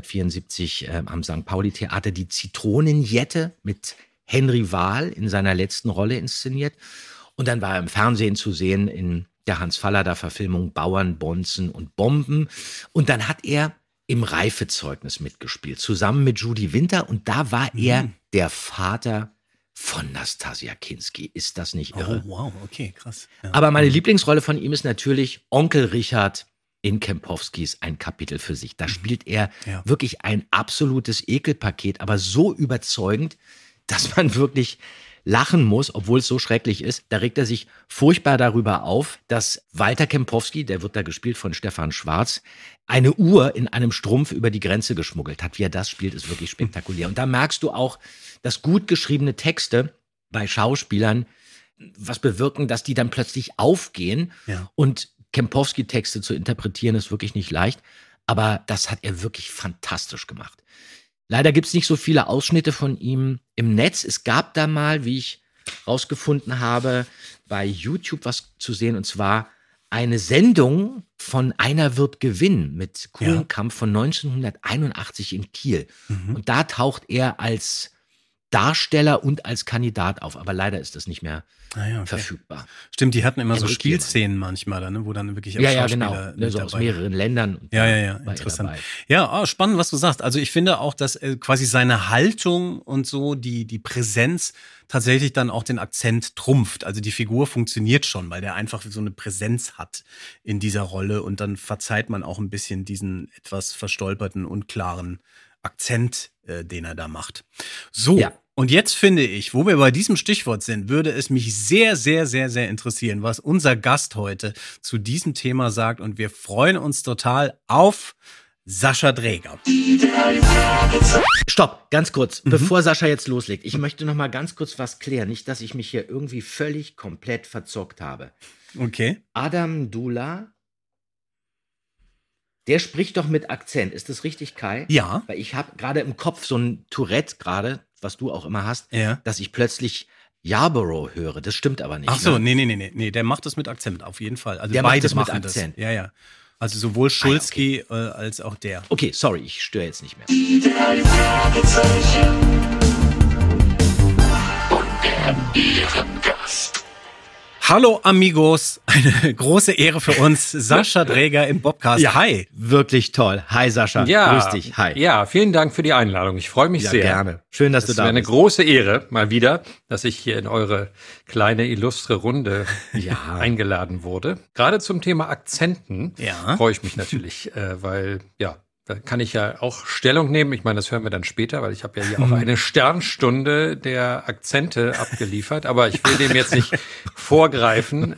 1974 am St. Pauli-Theater die Zitronenjette mit Henry Wahl in seiner letzten Rolle inszeniert. Und dann war er im Fernsehen zu sehen in der Hans-Fallada-Verfilmung Bauern, Bonzen und Bomben. Und dann hat er im Reifezeugnis mitgespielt, zusammen mit Judy Winter. Und da war er der Vater von Nastassja Kinski. Ist das nicht irre? Oh, wow, okay, krass. Ja. Aber meine Lieblingsrolle von ihm ist natürlich Onkel Richard in Kempowskis Ein Kapitel für sich. Da spielt er wirklich ein absolutes Ekelpaket, aber so überzeugend, dass man wirklich lachen muss, obwohl es so schrecklich ist. Da regt er sich furchtbar darüber auf, dass Walter Kempowski, der wird da gespielt von Stefan Schwarz, eine Uhr in einem Strumpf über die Grenze geschmuggelt hat. Wie er das spielt, ist wirklich spektakulär. Und da merkst du auch, dass gut geschriebene Texte bei Schauspielern was bewirken, dass die dann plötzlich aufgehen. Ja. Und Kempowski-Texte zu interpretieren ist wirklich nicht leicht. Aber das hat er wirklich fantastisch gemacht. Leider gibt es nicht so viele Ausschnitte von ihm im Netz. Es gab da mal, wie ich rausgefunden habe, bei YouTube was zu sehen. Und zwar eine Sendung von Einer wird gewinnen mit Kuhlenkampf von 1981 in Kiel. Und da taucht er als Darsteller und als Kandidat auf. Aber leider ist das nicht mehr verfügbar. Stimmt, die hatten immer so Spielszenen manchmal, ne, wo dann wirklich auch Schauspieler genau. So aus mehreren Ländern. Ja, interessant. Ja, spannend, was du sagst. Also ich finde auch, dass quasi seine Haltung und so, die Präsenz tatsächlich dann auch den Akzent trumpft. Also die Figur funktioniert schon, weil der einfach so eine Präsenz hat in dieser Rolle und dann verzeiht man auch ein bisschen diesen etwas verstolperten, unklaren Akzent, den er da macht. So. Ja. Und jetzt finde ich, wo wir bei diesem Stichwort sind, würde es mich sehr, sehr, sehr, sehr interessieren, was unser Gast heute zu diesem Thema sagt. Und wir freuen uns total auf Sascha Draeger. Stopp, ganz kurz, bevor Sascha jetzt loslegt. Ich möchte noch mal ganz kurz was klären. Nicht, dass ich mich hier irgendwie völlig komplett verzockt habe. Okay. Adam Ndula, der spricht doch mit Akzent. Ist das richtig, Kai? Ja. Weil ich habe gerade im Kopf so ein Tourette gerade, was du auch immer hast, dass ich plötzlich Yarborough höre. Das stimmt aber nicht. Ach so, nee, der macht das mit Akzent, auf jeden Fall. Also der beide macht das mit Akzent. Das. Ja. Also sowohl Schulzki als auch der. Okay, sorry, ich störe jetzt nicht mehr. Hallo Amigos, eine große Ehre für uns, Sascha Draeger im Bobcast. Ja, hi. Wirklich toll. Hi Sascha, grüß dich. Hi. Ja, vielen Dank für die Einladung. Ich freue mich sehr. Gerne. Schön, dass du da bist. Es ist eine große Ehre, mal wieder, dass ich hier in eure kleine, illustre Runde eingeladen wurde. Gerade zum Thema Akzenten freue ich mich natürlich, weil, Da kann ich ja auch Stellung nehmen. Ich meine, das hören wir dann später, weil ich habe ja hier auch eine Sternstunde der Akzente abgeliefert. Aber ich will dem jetzt nicht vorgreifen.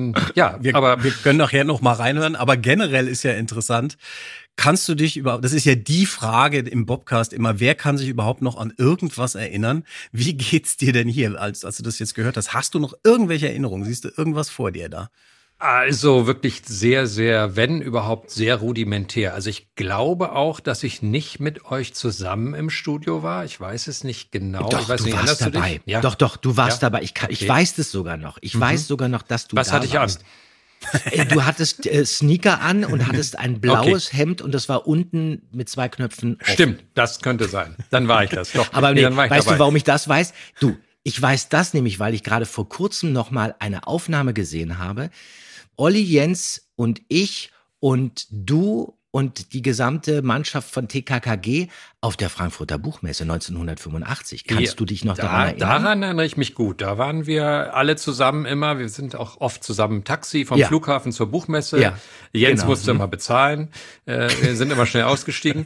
Wir können nachher noch mal reinhören. Aber generell ist ja interessant, kannst du dich überhaupt, das ist ja die Frage im Bobcast immer, wer kann sich überhaupt noch an irgendwas erinnern? Wie geht's dir denn hier, als du das jetzt gehört hast? Hast du noch irgendwelche Erinnerungen? Siehst du irgendwas vor dir da? Also wirklich sehr, sehr, wenn überhaupt, sehr rudimentär. Also ich glaube auch, dass ich nicht mit euch zusammen im Studio war. Ich weiß es nicht genau. Doch, ich weiß du nicht, warst dabei. Ja. Doch, du warst dabei. Ich Okay. weiß das sogar noch. Ich weiß sogar noch, dass du Was da hatte ich warst. an? Du hattest Sneaker an und hattest ein blaues Hemd und das war unten mit 2 Knöpfen offen. Stimmt, das könnte sein. Dann war ich das. Doch. Aber nee, dann war ich weißt dabei. du, warum ich das weiß? Ich weiß das nämlich, weil ich gerade vor kurzem noch mal eine Aufnahme gesehen habe. Olli, Jens und ich und du und die gesamte Mannschaft von TKKG auf der Frankfurter Buchmesse 1985. Kannst du dich noch daran erinnern? Daran erinnere ich mich gut. Da waren wir alle zusammen immer. Wir sind auch oft zusammen im Taxi vom Flughafen zur Buchmesse. Ja, Jens genau. musste immer bezahlen. Wir sind immer schnell ausgestiegen.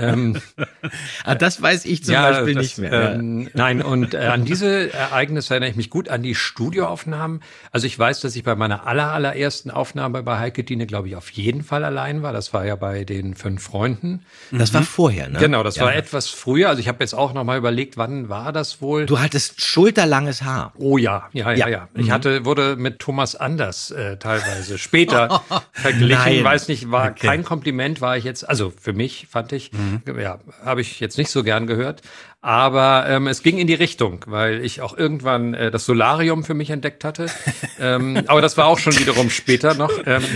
Das weiß ich zum Beispiel nicht mehr. Nein, und an diese Ereignisse erinnere ich mich gut, an die Studioaufnahmen. Also ich weiß, dass ich bei meiner allerersten Aufnahme bei Heike Dine, glaube ich, auf jeden Fall allein war. Das war ja bei den 5 Freunden. Das war vorher, ne? Genau, das war etwas früher. Also ich habe jetzt auch noch mal überlegt, wann war das wohl? Du hattest schulterlanges Haar. Oh ja. Ich wurde mit Thomas Anders teilweise später verglichen. Nein. Weiß nicht, war kein Kompliment, war ich jetzt, also für mich fand ich, habe ich jetzt nicht so gern gehört. Aber es ging in die Richtung, weil ich auch irgendwann das Solarium für mich entdeckt hatte. Aber das war auch schon wiederum später noch.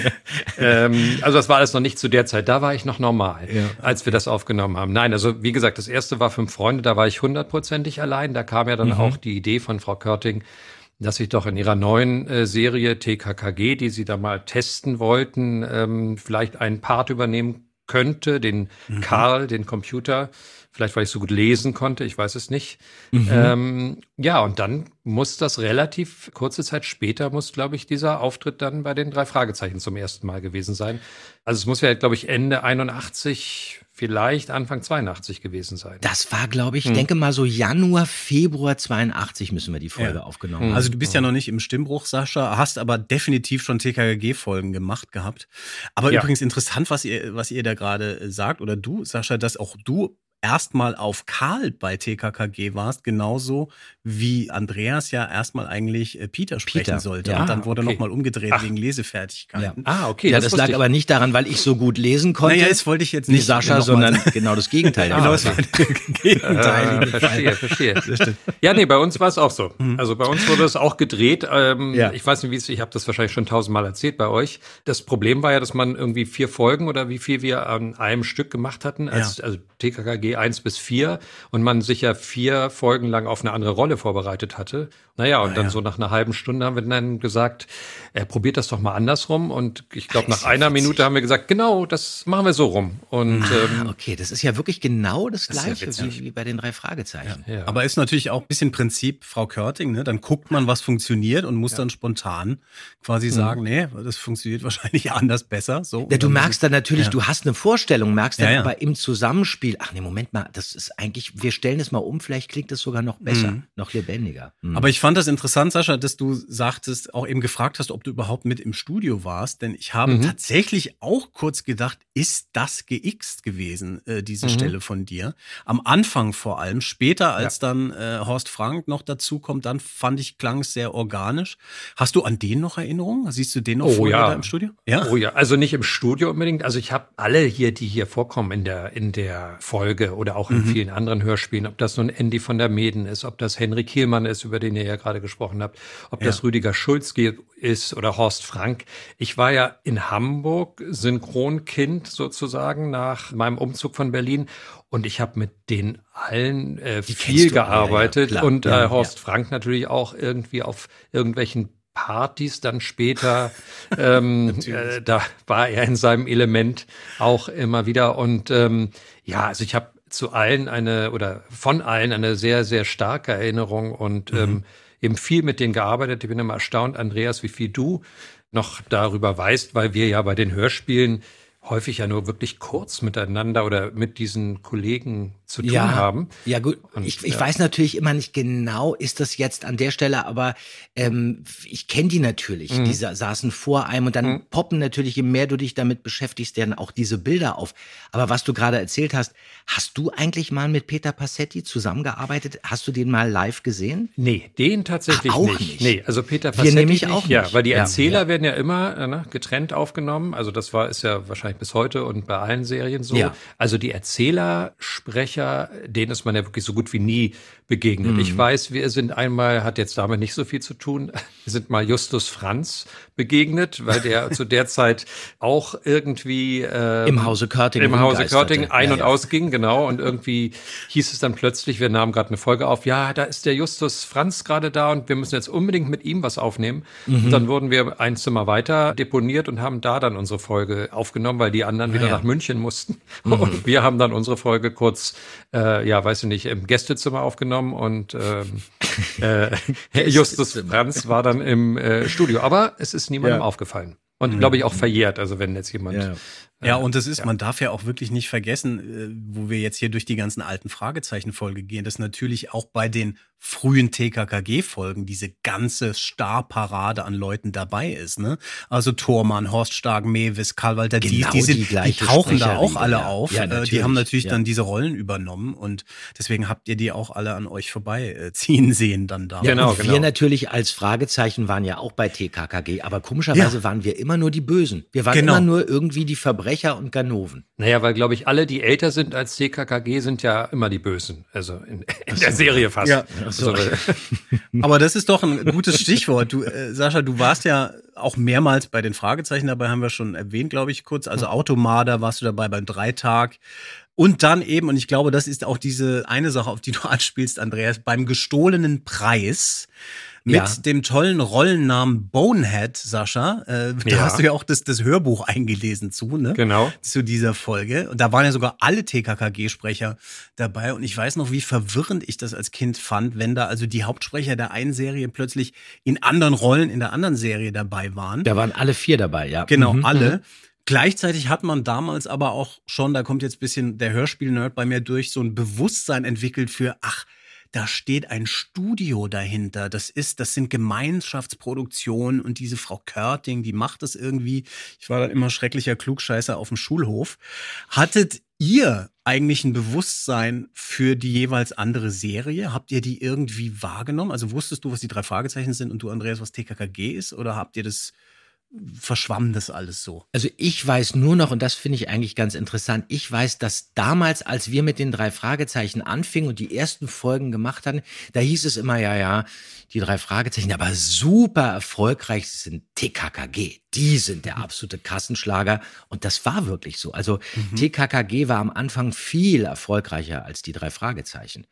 Also das war alles noch nicht zu der Zeit. Da war ich noch normal, als wir das aufgenommen haben. Nein, also wie gesagt, das erste war 5 Freunde, da war ich 100%ig allein. Da kam ja dann auch die Idee von Frau Körting, dass ich doch in ihrer neuen Serie TKKG, die sie da mal testen wollten, vielleicht einen Part übernehmen könnte, den Karl, den Computer. Vielleicht, weil ich so gut lesen konnte, ich weiß es nicht. Und dann muss das relativ kurze Zeit später, glaube ich, dieser Auftritt dann bei den 3 Fragezeichen zum ersten Mal gewesen sein. Also es muss ja, glaube ich, Ende 81, vielleicht Anfang 82 gewesen sein. Das war, glaube ich, denke mal so Januar, Februar 82 müssen wir die Folge aufgenommen haben. Also du bist ja noch nicht im Stimmbruch, Sascha, hast aber definitiv schon TKKG-Folgen gemacht gehabt. Aber übrigens interessant, was ihr da gerade sagt, oder du, Sascha, dass auch du erstmal auf Karl bei TKKG warst, genauso wie Andreas ja erstmal eigentlich Peter sprechen sollte. Ja. Und dann wurde nochmal umgedreht wegen Lesefertigkeiten. Okay. Ja, das lag aber nicht daran, weil ich so gut lesen konnte. Naja, das wollte ich jetzt nicht nicht Sascha, sondern genau das Gegenteil. Verstehe. Ja, nee, bei uns war es auch so. Also bei uns wurde es auch gedreht. Ich weiß nicht, ich habe das wahrscheinlich schon 1000-mal erzählt bei euch. Das Problem war ja, dass man irgendwie 4 Folgen oder wie viel wir an einem Stück gemacht hatten, also TKKG 1 bis 4 und man sich ja 4 Folgen lang auf eine andere Rolle vorbereitet hatte. Naja, und dann so nach einer halben Stunde haben wir dann gesagt, probiert das doch mal andersrum. Und ich glaube, nach einer Minute haben wir gesagt, genau, das machen wir so rum. Und okay, das ist ja wirklich genau das Gleiche wie bei den 3 Fragezeichen. Ja. Aber ist natürlich auch ein bisschen Prinzip Frau Körting, ne? Dann guckt man, was funktioniert und muss dann spontan quasi sagen, nee, das funktioniert wahrscheinlich anders besser. So. Ja, du merkst dann natürlich, du hast eine Vorstellung, merkst dann aber im Zusammenspiel, ach nee, Moment mal, das ist eigentlich, wir stellen es mal um, vielleicht klingt es sogar noch besser, noch lebendiger. Aber ich fand das interessant, Sascha, dass du sagtest, auch eben gefragt hast, ob du überhaupt mit im Studio warst, denn ich habe tatsächlich auch kurz gedacht, ist das geixt gewesen, diese Stelle von dir? Am Anfang vor allem, später als dann Horst Frank noch dazu kommt, dann fand ich, klang es sehr organisch. Hast du an den noch Erinnerungen? Siehst du den noch vorher da im Studio? Ja? Oh ja, also nicht im Studio unbedingt. Also ich habe alle hier, die hier vorkommen in der Folge oder auch in vielen anderen Hörspielen, ob das nun Andy von der Meeden ist, ob das Henry Kielmann ist, über den ihr ja gerade gesprochen habt, ob das Rüdiger Schulz ist oder Horst Frank. Ich war ja in Hamburg Synchronkind sozusagen nach meinem Umzug von Berlin und ich habe mit denen allen viel gearbeitet und Horst Frank natürlich auch irgendwie auf irgendwelchen Partys dann später, da war er in seinem Element auch immer wieder und also ich habe von allen eine sehr, sehr starke Erinnerung und eben viel mit denen gearbeitet. Ich bin immer erstaunt, Andreas, wie viel du noch darüber weißt, weil wir ja bei den Hörspielen häufig ja nur wirklich kurz miteinander oder mit diesen Kollegen zu tun Ja, haben. ja gut, Und, ich ja. weiß natürlich immer nicht genau, ist das jetzt an der Stelle, aber ich kenne die natürlich. Die saßen vor einem und dann poppen natürlich, je mehr du dich damit beschäftigst, dann auch diese Bilder auf. Aber was du gerade erzählt hast, hast du eigentlich mal mit Peter Passetti zusammengearbeitet? Hast du den mal live gesehen? Nee, den tatsächlich Ach, auch nicht. Nee, also Peter Wir Passetti nämlich nicht. auch Ja, nicht. weil die Ja, Erzähler werden ja immer getrennt aufgenommen. Also das ist ja wahrscheinlich bis heute und bei allen Serien so. Ja. Also die Erzählersprecher, denen ist man ja wirklich so gut wie nie begegnet. Ich weiß, wir sind einmal, hat jetzt damit nicht so viel zu tun, wir sind mal Justus Franz begegnet, weil der zu der Zeit auch irgendwie Im Hause Körting ein- Ja, und ausging, genau. Und irgendwie hieß es dann plötzlich, wir nahmen gerade eine Folge auf, ja, da ist der Justus Franz gerade da und wir müssen jetzt unbedingt mit ihm was aufnehmen. Und dann wurden wir ein Zimmer weiter deponiert und haben da dann unsere Folge aufgenommen, weil die anderen wieder nach München mussten. Und wir haben dann unsere Folge kurz, weiß ich nicht, im Gästezimmer aufgenommen und Justus Franz war dann im Studio. Aber es ist niemandem aufgefallen. Und glaube ich auch verjährt, also wenn jetzt jemand... Ja, und das ist, man darf ja auch wirklich nicht vergessen, wo wir jetzt hier durch die ganzen alten Fragezeichen-Folge gehen, dass natürlich auch bei den frühen TKKG-Folgen diese ganze Starparade an Leuten dabei ist, ne? Also Thormann, Horst Stark, Mewis, Karl-Walter Genau Dies, die die gleiche tauchen da auch Sprecherriege, alle ja. auf. Ja, Die haben natürlich ja. dann diese Rollen übernommen und deswegen habt ihr die auch alle an euch vorbeiziehen sehen dann da. Ja, Genau, und wir natürlich als Fragezeichen waren ja auch bei TKKG, aber komischerweise waren wir immer nur die Bösen. Wir waren immer nur irgendwie die Verbrecher und Ganoven. Naja, weil, glaube ich, alle, die älter sind als TKKG, sind ja immer die Bösen. Also in der Serie fast. Ja. Also, Aber das ist doch ein gutes Stichwort. Du, Sascha, du warst ja auch mehrmals bei den Fragezeichen dabei, haben wir schon erwähnt, glaube ich, kurz. Also Automarder warst du dabei beim Dreitag. Und dann eben, und ich glaube, das ist auch diese eine Sache, auf die du anspielst, Andreas, beim gestohlenen Preis mit dem tollen Rollennamen Bonehead, Sascha. Da hast du ja auch das Hörbuch eingelesen zu, ne? Genau. Zu dieser Folge. Und da waren ja sogar alle TKKG-Sprecher dabei. Und ich weiß noch, wie verwirrend ich das als Kind fand, wenn da also die Hauptsprecher der einen Serie plötzlich in anderen Rollen in der anderen Serie dabei waren. Da waren alle 4 dabei, ja. Genau, alle. Gleichzeitig hat man damals aber auch schon, da kommt jetzt ein bisschen der Hörspiel-Nerd bei mir durch, so ein Bewusstsein entwickelt für, da steht ein Studio dahinter. Das sind Gemeinschaftsproduktionen und diese Frau Körting, die macht das irgendwie. Ich war dann immer schrecklicher Klugscheißer auf dem Schulhof. Hattet ihr eigentlich ein Bewusstsein für die jeweils andere Serie? Habt ihr die irgendwie wahrgenommen? Also wusstest du, was die 3 Fragezeichen sind und du, Andreas, was TKKG ist? Oder habt ihr verschwamm das alles so? Also ich weiß nur noch, und das finde ich eigentlich ganz interessant, ich weiß, dass damals, als wir mit den 3 Fragezeichen anfingen und die ersten Folgen gemacht hatten, da hieß es immer, die 3 Fragezeichen, aber super erfolgreich sind TKKG. Die sind der absolute Kassenschlager. Und das war wirklich so. Also TKKG war am Anfang viel erfolgreicher als die 3 Fragezeichen.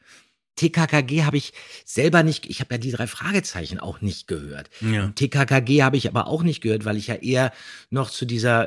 TKKG habe ich selber nicht, ich habe ja die 3 Fragezeichen auch nicht gehört. Ja. Und TKKG habe ich aber auch nicht gehört, weil ich ja eher noch zu dieser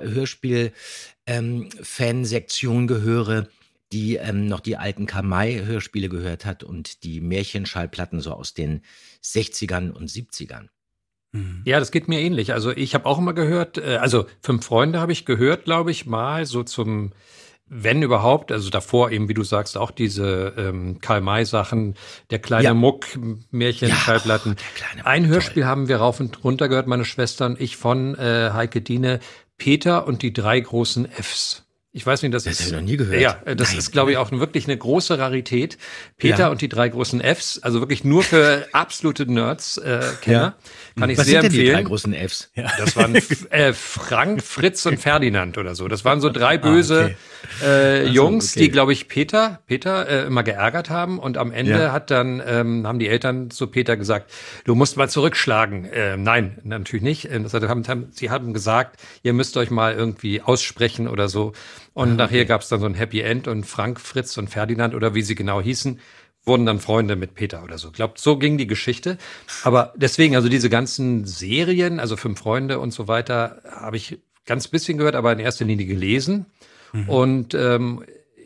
Hörspiel-Fansektion gehöre, die noch die alten Kamai-Hörspiele gehört hat und die Märchenschallplatten so aus den 60ern und 70ern. Ja, das geht mir ähnlich. Also ich habe auch immer gehört, 5 Freunde habe ich gehört, glaube ich, mal so zum... Wenn überhaupt, also davor eben, wie du sagst, auch diese Karl-May-Sachen, der kleine Muck, Märchen-Schallplatten. Ein Hörspiel haben wir rauf und runter gehört, meine Schwester und ich, von Heike Diene, Peter und die 3 großen Fs. Ich weiß nicht, das habe ich noch nie gehört. Ja, das ist, glaube ich, auch wirklich eine große Rarität. Peter und die 3 großen Fs, also wirklich nur für absolute Nerds, Kenner. Kann ich sehr empfehlen. Was sind denn die 3 großen Fs? Ja. Das waren Frank, Fritz und Ferdinand oder so. Das waren so 3 böse Jungs, die, glaube ich, Peter immer geärgert haben. Und am Ende haben die Eltern zu Peter gesagt, du musst mal zurückschlagen. Nein, natürlich nicht. Sie haben gesagt, ihr müsst euch mal irgendwie aussprechen oder so. Und nachher gab es dann so ein Happy End und Frank, Fritz und Ferdinand oder wie sie genau hießen, wurden dann Freunde mit Peter oder so. Ich glaube, so ging die Geschichte. Aber deswegen, also diese ganzen Serien, also 5 Freunde und so weiter, habe ich ganz bisschen gehört, aber in erster Linie gelesen. Und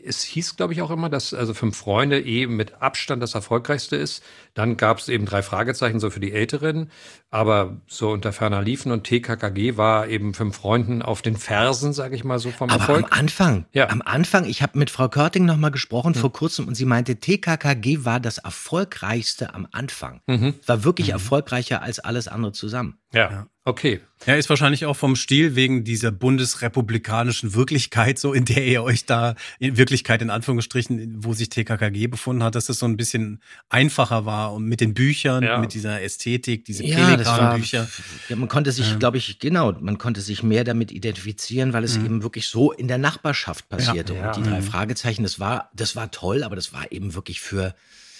es hieß, glaube ich, auch immer, dass also 5 Freunde eben mit Abstand das erfolgreichste ist. Dann gab es eben 3 Fragezeichen so für die Älteren. Aber so unter ferner Liefen und TKKG war eben 5 Freunden auf den Fersen, sage ich mal so, vom Erfolg. Am Anfang, ich habe mit Frau Körting noch mal gesprochen vor kurzem und sie meinte, TKKG war das erfolgreichste am Anfang. War wirklich erfolgreicher als alles andere zusammen. Ja, okay. Ja, ist wahrscheinlich auch vom Stil wegen dieser bundesrepublikanischen Wirklichkeit, so in der ihr euch da, in Wirklichkeit in Anführungsstrichen, wo sich TKKG befunden hat, dass das so ein bisschen einfacher war und mit den Büchern, mit dieser Ästhetik, diese Pelikan-Bücher. Ja, man konnte sich, glaube ich, man konnte sich mehr damit identifizieren, weil es eben wirklich so in der Nachbarschaft passierte. Und die 3 Fragezeichen, das war toll, aber das war eben wirklich für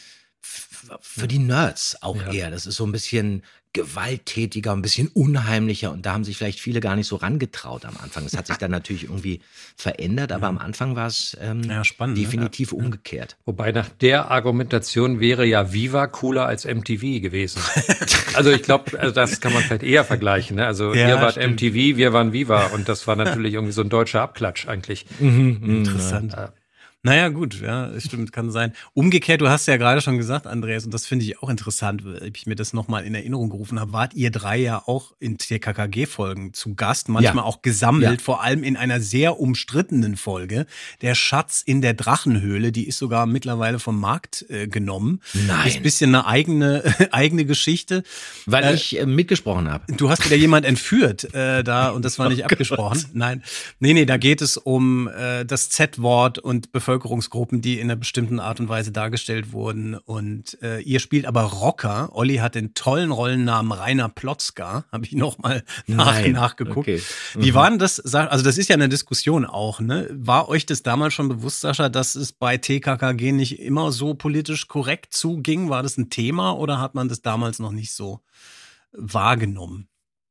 die Nerds auch eher. Das ist so ein bisschen gewalttätiger, ein bisschen unheimlicher und da haben sich vielleicht viele gar nicht so rangetraut am Anfang. Das hat sich dann natürlich irgendwie verändert, aber am Anfang war es spannend, definitiv umgekehrt. Wobei nach der Argumentation wäre ja Viva cooler als MTV gewesen. Also ich glaube, das kann man vielleicht eher vergleichen. Ne? Also ihr wart MTV, wir waren Viva und das war natürlich irgendwie so ein deutscher Abklatsch eigentlich. Interessant. Naja, gut, ja, stimmt, kann sein. Umgekehrt, du hast ja gerade schon gesagt, Andreas, und das finde ich auch interessant, weil ich mir das nochmal in Erinnerung gerufen habe, wart ihr 3 ja auch in TKKG-Folgen zu Gast, manchmal auch gesammelt, vor allem in einer sehr umstrittenen Folge, der Schatz in der Drachenhöhle, die ist sogar mittlerweile vom Markt genommen. Nein. Ist ein bisschen eine eigene Geschichte. Weil ich mitgesprochen habe. Du hast wieder jemand entführt da und das war nicht abgesprochen. Nein. Nee, da geht es um das Z-Wort und Bevölkerungsgruppen, die in einer bestimmten Art und Weise dargestellt wurden. Und ihr spielt aber Rocker. Olli hat den tollen Rollennamen Rainer Plotzka, habe ich nochmal nachgeguckt. Okay. Wie war denn das? Also das ist ja eine Diskussion auch, ne? War euch das damals schon bewusst, Sascha, dass es bei TKKG nicht immer so politisch korrekt zuging? War das ein Thema oder hat man das damals noch nicht so wahrgenommen?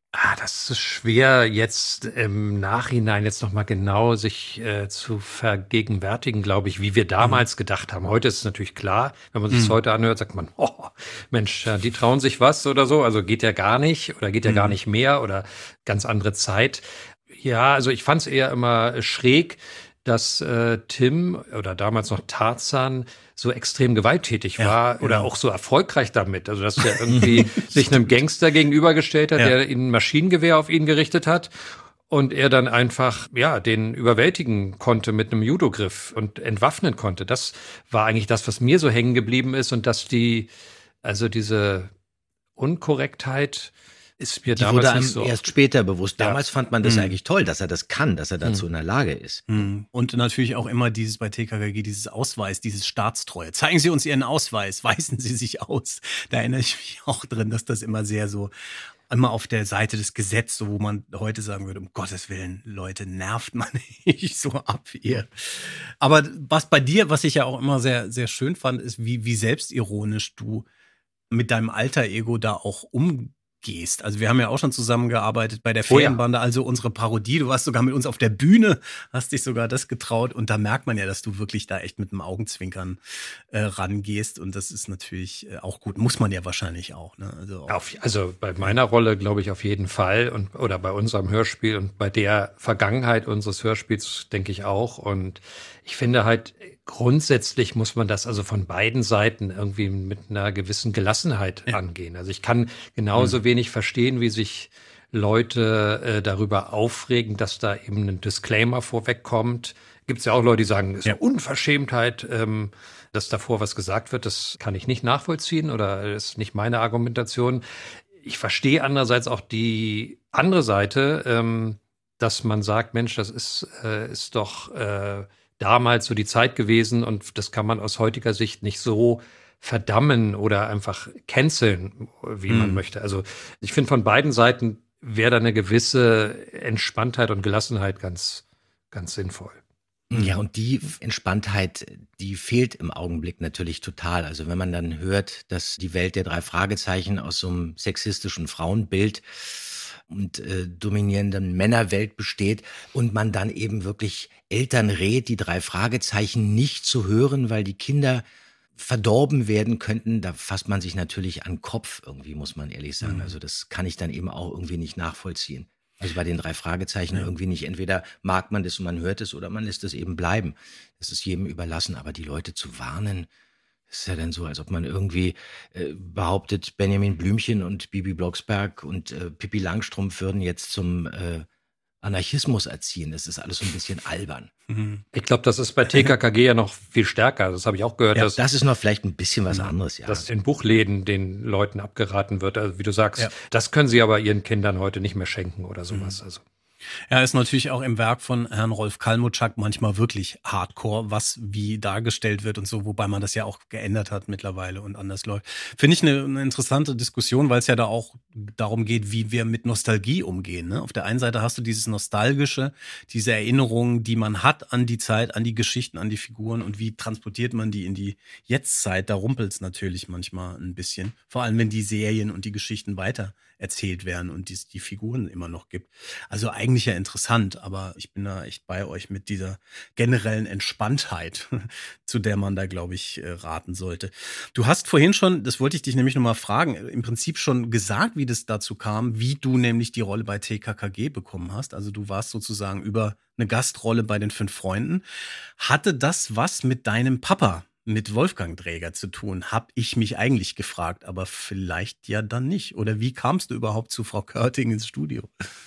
Das ist schwer jetzt im Nachhinein jetzt nochmal genau sich zu vergegenwärtigen, glaube ich, wie wir damals gedacht haben. Heute ist es natürlich klar, wenn man sich das heute anhört, sagt man, oh, Mensch, die trauen sich was oder so, also geht ja gar nicht oder geht ja gar nicht mehr oder ganz andere Zeit. Ja, also ich fand es eher immer schräg, dass Tim oder damals noch Tarzan so extrem gewalttätig war oder auch so erfolgreich damit. Also dass er irgendwie sich einem Gangster gegenübergestellt hat, der ein Maschinengewehr auf ihn gerichtet hat und er dann einfach den überwältigen konnte mit einem Judogriff und entwaffnen konnte. Das war eigentlich das, was mir so hängen geblieben ist und dass diese Unkorrektheit ist mir damals wurde nicht so. Erst später bewusst. Damals fand man das eigentlich toll, dass er das kann, dass er dazu in der Lage ist. Und natürlich auch immer bei TKKG, dieses Ausweis, dieses Staatstreue. Zeigen Sie uns Ihren Ausweis, weisen Sie sich aus. Da erinnere ich mich auch drin, dass das immer sehr so, immer auf der Seite des Gesetzes, so, wo man heute sagen würde, um Gottes Willen, Leute, nervt man nicht so ab hier. Aber was bei dir, was ich ja auch immer sehr, sehr schön fand, ist, wie selbstironisch du mit deinem Alter-Ego da auch umgehst. Also wir haben ja auch schon zusammengearbeitet bei der Ferienbande, also unsere Parodie. Du warst sogar mit uns auf der Bühne, hast dich sogar das getraut. Und da merkt man ja, dass du wirklich da echt mit dem Augenzwinkern rangehst. Und das ist natürlich auch gut. Muss man ja wahrscheinlich auch. Ne? Also bei meiner Rolle glaube ich auf jeden Fall oder bei unserem Hörspiel und bei der Vergangenheit unseres Hörspiels denke ich auch. Und ich finde halt, grundsätzlich muss man das also von beiden Seiten irgendwie mit einer gewissen Gelassenheit angehen. Also ich kann genauso wenig verstehen, wie sich Leute darüber aufregen, dass da eben ein Disclaimer vorwegkommt. Gibt es ja auch Leute, die sagen, es ist eine Unverschämtheit, dass davor was gesagt wird. Das kann ich nicht nachvollziehen oder ist nicht meine Argumentation. Ich verstehe andererseits auch die andere Seite, dass man sagt, Mensch, das ist doch damals so die Zeit gewesen und das kann man aus heutiger Sicht nicht so verdammen oder einfach canceln, wie man möchte. Also ich finde, von beiden Seiten wäre da eine gewisse Entspanntheit und Gelassenheit ganz, ganz sinnvoll. Ja, und die Entspanntheit, die fehlt im Augenblick natürlich total. Also wenn man dann hört, dass die Welt der 3 Fragezeichen aus so einem sexistischen Frauenbild und dominierenden Männerwelt besteht und man dann eben wirklich Eltern rät, die 3 Fragezeichen nicht zu hören, weil die Kinder verdorben werden könnten, da fasst man sich natürlich an den Kopf irgendwie, muss man ehrlich sagen. Also das kann ich dann eben auch irgendwie nicht nachvollziehen. Also bei den 3 Fragezeichen irgendwie nicht. Entweder mag man das und man hört es oder man lässt es eben bleiben. Das ist jedem überlassen. Aber die Leute zu warnen, ist ja dann so, als ob man irgendwie behauptet, Benjamin Blümchen und Bibi Blocksberg und Pippi Langstrumpf würden jetzt zum Anarchismus erziehen. Das ist alles so ein bisschen albern. Ich glaube, das ist bei TKKG ja noch viel stärker. Das habe ich auch gehört. Ja, das ist noch vielleicht ein bisschen was anderes, ja. Dass in Buchläden den Leuten abgeraten wird. Also wie du sagst, das können sie aber ihren Kindern heute nicht mehr schenken oder sowas. Also. Ja, ist natürlich auch im Werk von Herrn Rolf Kalmuczak manchmal wirklich hardcore, was wie dargestellt wird und so, wobei man das ja auch geändert hat mittlerweile und anders läuft. Finde ich eine interessante Diskussion, weil es ja da auch darum geht, wie wir mit Nostalgie umgehen. Ne? Auf der einen Seite hast du dieses Nostalgische, diese Erinnerungen, die man hat an die Zeit, an die Geschichten, an die Figuren und wie transportiert man die in die Jetztzeit. Da rumpelt es natürlich manchmal ein bisschen, vor allem wenn die Serien und die Geschichten weiter erzählt werden und die Figuren immer noch gibt. Also eigentlich ja interessant, aber ich bin da echt bei euch mit dieser generellen Entspanntheit, zu der man da, glaube ich, raten sollte. Du hast vorhin schon, das wollte ich dich nämlich nochmal fragen, im Prinzip schon gesagt, wie das dazu kam, wie du nämlich die Rolle bei TKKG bekommen hast. Also du warst sozusagen über eine Gastrolle bei den 5 Freunden. Hatte das was mit deinem Papa, mit Wolfgang Dräger zu tun, habe ich mich eigentlich gefragt, aber vielleicht ja dann nicht. Oder wie kamst du überhaupt zu Frau Körting ins Studio?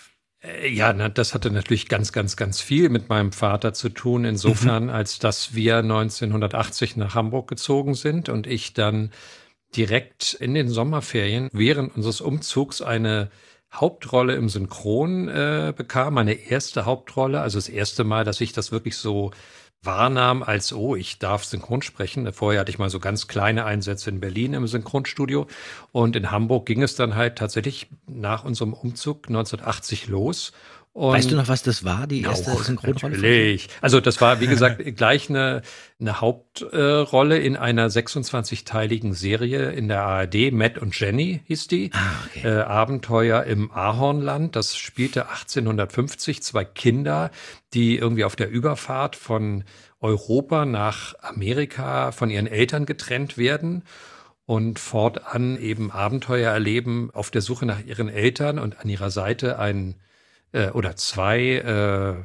Ja, das hatte natürlich ganz, ganz, ganz viel mit meinem Vater zu tun, insofern, als dass wir 1980 nach Hamburg gezogen sind und ich dann direkt in den Sommerferien während unseres Umzugs eine Hauptrolle im Synchron bekam, meine erste Hauptrolle, also das erste Mal, dass ich das wirklich so wahrnahm als, ich darf synchron sprechen. Vorher hatte ich mal so ganz kleine Einsätze in Berlin im Synchronstudio und in Hamburg ging es dann halt tatsächlich nach unserem Umzug 1980 los. Und weißt du noch, was das war, die erste Synchronrolle? Natürlich. Also das war, wie gesagt, gleich eine Hauptrolle in einer 26-teiligen Serie in der ARD. Matt und Jenny hieß die. Okay. Abenteuer im Ahornland. Das spielte 1850. 2 Kinder, die irgendwie auf der Überfahrt von Europa nach Amerika von ihren Eltern getrennt werden und fortan eben Abenteuer erleben auf der Suche nach ihren Eltern und an ihrer Seite oder 2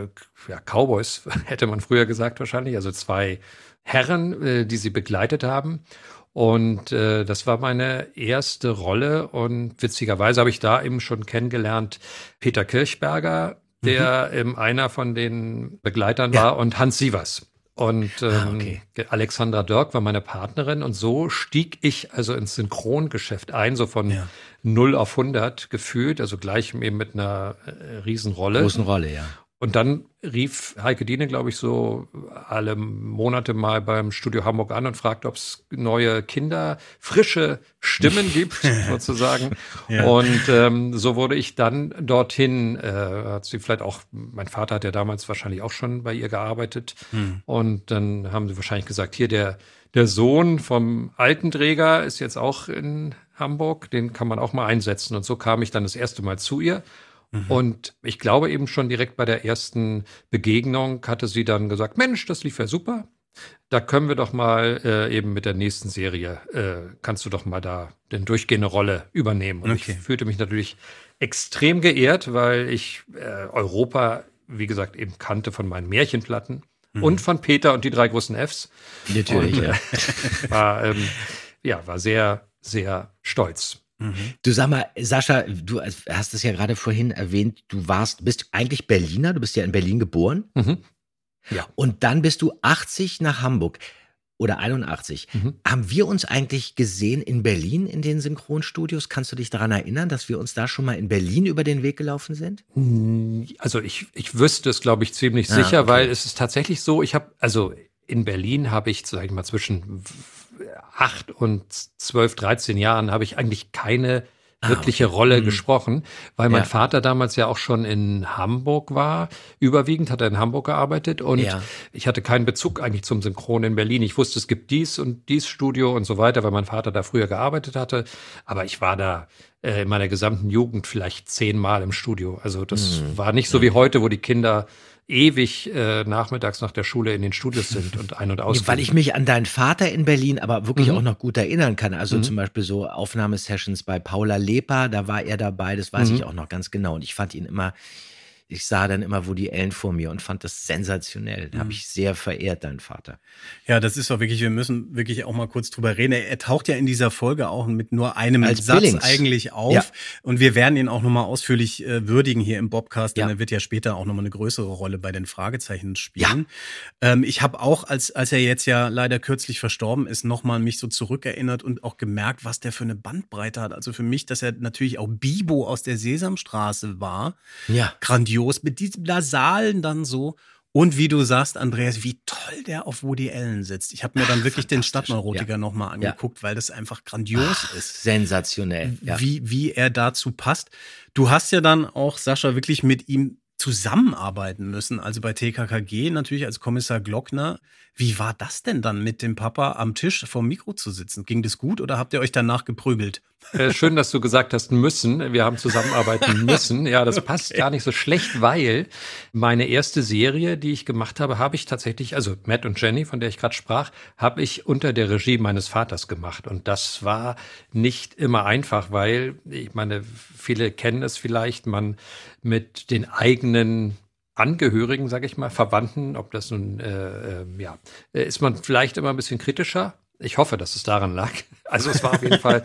Cowboys, hätte man früher gesagt wahrscheinlich, also 2 Herren, die sie begleitet haben. Und das war meine erste Rolle und witzigerweise habe ich da eben schon kennengelernt Peter Kirchberger, der einer von den Begleitern war, und Hans Sievers. Und Alexandra Dörk war meine Partnerin und so stieg ich also ins Synchrongeschäft ein, so von 0 auf 100 gefühlt, also gleich eben mit einer Riesenrolle. Großen Rolle, ja. Und dann rief Heike Diene, glaube ich, so alle Monate mal beim Studio Hamburg an und fragte, ob es neue Kinder, frische Stimmen gibt, sozusagen. Ja. Und so wurde ich dann dorthin, hat sie vielleicht auch, mein Vater hat ja damals wahrscheinlich auch schon bei ihr gearbeitet. Und dann haben sie wahrscheinlich gesagt, hier der Sohn vom alten Träger ist jetzt auch in Hamburg, den kann man auch mal einsetzen. Und so kam ich dann das erste Mal zu ihr. Und ich glaube eben schon direkt bei der ersten Begegnung hatte sie dann gesagt, Mensch, das lief ja super. Da können wir doch mal eben mit der nächsten Serie, kannst du doch mal da eine durchgehende Rolle übernehmen. Und ich fühlte mich natürlich extrem geehrt, weil ich Europa, wie gesagt, eben kannte von meinen Märchenplatten und von Peter und die 3 großen Fs. Natürlich, und, war sehr, sehr stolz. Du sag mal, Sascha, du hast es ja gerade vorhin erwähnt, bist eigentlich Berliner, du bist ja in Berlin geboren. Ja. Und dann bist du 80 nach Hamburg oder 81. Haben wir uns eigentlich gesehen in Berlin in den Synchronstudios? Kannst du dich daran erinnern, dass wir uns da schon mal in Berlin über den Weg gelaufen sind? Also ich wüsste es, glaube ich, ziemlich sicher, weil es ist tatsächlich so, in Berlin habe ich, sag ich mal, zwischen 8 und 12, 13 Jahren habe ich eigentlich keine wirkliche Rolle gesprochen, weil mein Vater damals ja auch schon in Hamburg war. Überwiegend hat er in Hamburg gearbeitet und ich hatte keinen Bezug eigentlich zum Synchron in Berlin. Ich wusste, es gibt dies und dies Studio und so weiter, weil mein Vater da früher gearbeitet hatte. Aber ich war da in meiner gesamten Jugend vielleicht 10 Mal im Studio. Also das war nicht so wie heute, wo die Kinder ewig nachmittags nach der Schule in den Studios sind und ein- und aus. Weil ich mich an deinen Vater in Berlin aber wirklich auch noch gut erinnern kann. Also zum Beispiel so Aufnahmesessions bei Paula Lepa, da war er dabei, das weiß ich auch noch ganz genau. Und ich fand ihn immer, ich sah dann immer Woody Allen vor mir und fand das sensationell. Da habe ich sehr verehrt, deinen Vater. Ja, das ist doch wirklich, wir müssen wirklich auch mal kurz drüber reden. Er taucht ja in dieser Folge auch mit nur einem Als Satz Billings eigentlich auf. Ja. Und wir werden ihn auch nochmal ausführlich würdigen hier im Bobcast, denn er wird ja später auch nochmal eine größere Rolle bei den Fragezeichen spielen. Ich habe auch, als er jetzt ja leider kürzlich verstorben ist, nochmal mich so zurückerinnert und auch gemerkt, was der für eine Bandbreite hat. Also für mich, dass er natürlich auch Bibo aus der Sesamstraße war. Ja. Grandios, mit diesem Nasalen dann so. Und wie du sagst, Andreas, wie toll der auf Woody Allen sitzt. Ich habe mir dann wirklich den Stadtneurotiker nochmal angeguckt, weil das einfach grandios ist. Sensationell. Ja. Wie er dazu passt. Du hast ja dann auch, Sascha, wirklich mit ihm zusammenarbeiten müssen. Also bei TKKG natürlich als Kommissar Glockner. Wie war das denn dann, mit dem Papa am Tisch vorm Mikro zu sitzen? Ging das gut oder habt ihr euch danach geprügelt? Schön, dass du gesagt hast, müssen. Wir haben zusammenarbeiten müssen. Ja, das passt gar nicht so schlecht, weil meine erste Serie, die ich gemacht habe, habe ich tatsächlich, also Matt und Jenny, von der ich gerade sprach, habe ich unter der Regie meines Vaters gemacht. Und das war nicht immer einfach, weil, ich meine, viele kennen es vielleicht, man mit den eigenen Angehörigen, sage ich mal, Verwandten, ob das nun, ist man vielleicht immer ein bisschen kritischer. Ich hoffe, dass es daran lag. Also es war auf jeden Fall,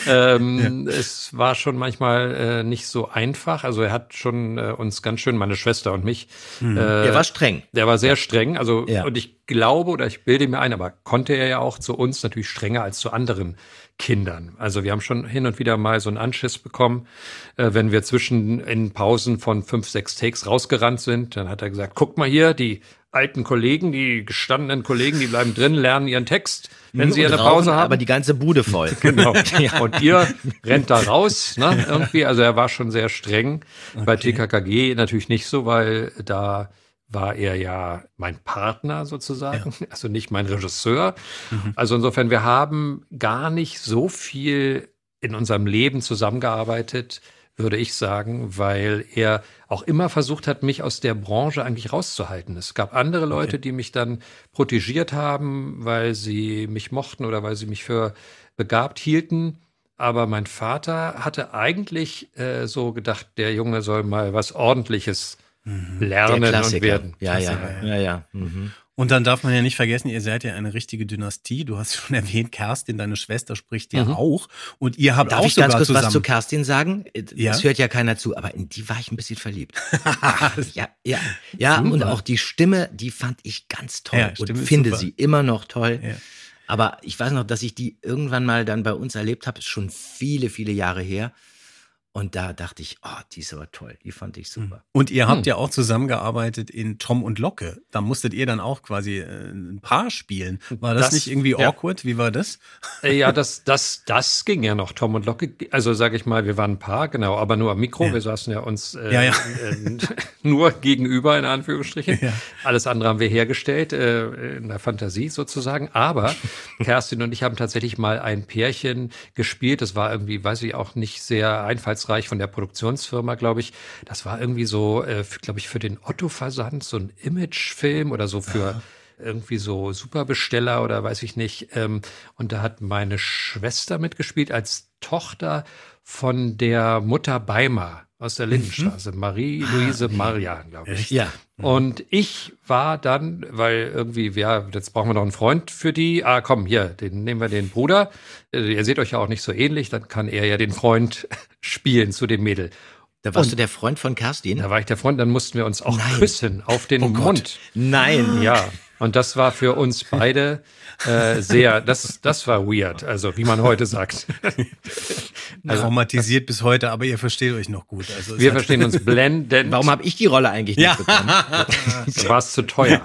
es war schon manchmal nicht so einfach. Also er hat schon uns ganz schön, meine Schwester und mich. Der war streng. Der war sehr streng. Also und ich glaube oder ich bilde mir ein, aber konnte er ja auch zu uns natürlich strenger als zu anderen Kindern. Also wir haben schon hin und wieder mal so einen Anschiss bekommen, wenn wir in Pausen von 5, 6 Takes rausgerannt sind. Dann hat er gesagt, guck mal hier, die alten Kollegen, die gestandenen Kollegen, die bleiben drin, lernen ihren Text, wenn sie eine Pause haben. Aber die ganze Bude voll. Genau. Und ihr rennt da raus, ne, irgendwie. Also er war schon sehr streng. Okay. Bei TKKG natürlich nicht so, weil da war er ja mein Partner sozusagen, also nicht mein Regisseur. Also insofern, wir haben gar nicht so viel in unserem Leben zusammengearbeitet, würde ich sagen, weil er auch immer versucht hat, mich aus der Branche eigentlich rauszuhalten. Es gab andere Leute, die mich dann protegiert haben, weil sie mich mochten oder weil sie mich für begabt hielten. Aber mein Vater hatte eigentlich so gedacht, der Junge soll mal was Ordentliches lernen und werden. Ja. Und dann darf man ja nicht vergessen, ihr seid ja eine richtige Dynastie. Du hast schon erwähnt, Kerstin, deine Schwester spricht ja auch. Und ihr habt Darf auch ich ganz sogar kurz zusammen was zu Kerstin sagen? Ja? Das hört ja keiner zu, aber in die war ich ein bisschen verliebt. Ja, und auch die Stimme, die fand ich ganz toll und finde sie immer noch toll. Ja. Aber ich weiß noch, dass ich die irgendwann mal dann bei uns erlebt habe, ist schon viele, viele Jahre her. Und da dachte ich, die ist aber toll, die fand ich super. Und ihr habt ja auch zusammengearbeitet in Tom und Locke. Da musstet ihr dann auch quasi ein Paar spielen. War das nicht irgendwie awkward? Wie war das? Ja, das ging ja noch, Tom und Locke. Also sage ich mal, wir waren ein Paar, genau, aber nur am Mikro. Ja. Wir saßen ja uns nur gegenüber, in Anführungsstrichen. Ja. Alles andere haben wir hergestellt, in der Fantasie sozusagen. Aber Kerstin und ich haben tatsächlich mal ein Pärchen gespielt. Das war irgendwie, weiß ich auch nicht, sehr einfallsreich von der Produktionsfirma, glaube ich. Das war irgendwie so, glaube ich, für den Otto-Versand, so ein Imagefilm oder so für irgendwie so Superbesteller oder weiß ich nicht. Und da hat meine Schwester mitgespielt als Tochter von der Mutter Beimer aus der Lindenstraße. Marie-Louise Marian, glaube ich. Ja. Und ich war dann, weil irgendwie, jetzt brauchen wir noch einen Freund für die. Komm, hier, nehmen wir den Bruder. Ihr seht euch ja auch nicht so ähnlich, dann kann er ja den Freund spielen zu dem Mädel. Da warst du der Freund von Kerstin? Da war ich der Freund, dann mussten wir uns auch küssen auf den Mund. Nein. Ja. Und das war für uns beide das war weird, also wie man heute sagt. Also, traumatisiert bis heute, aber ihr versteht euch noch gut. Also wir verstehen uns blendend. Warum habe ich die Rolle eigentlich nicht bekommen? Du warst zu teuer.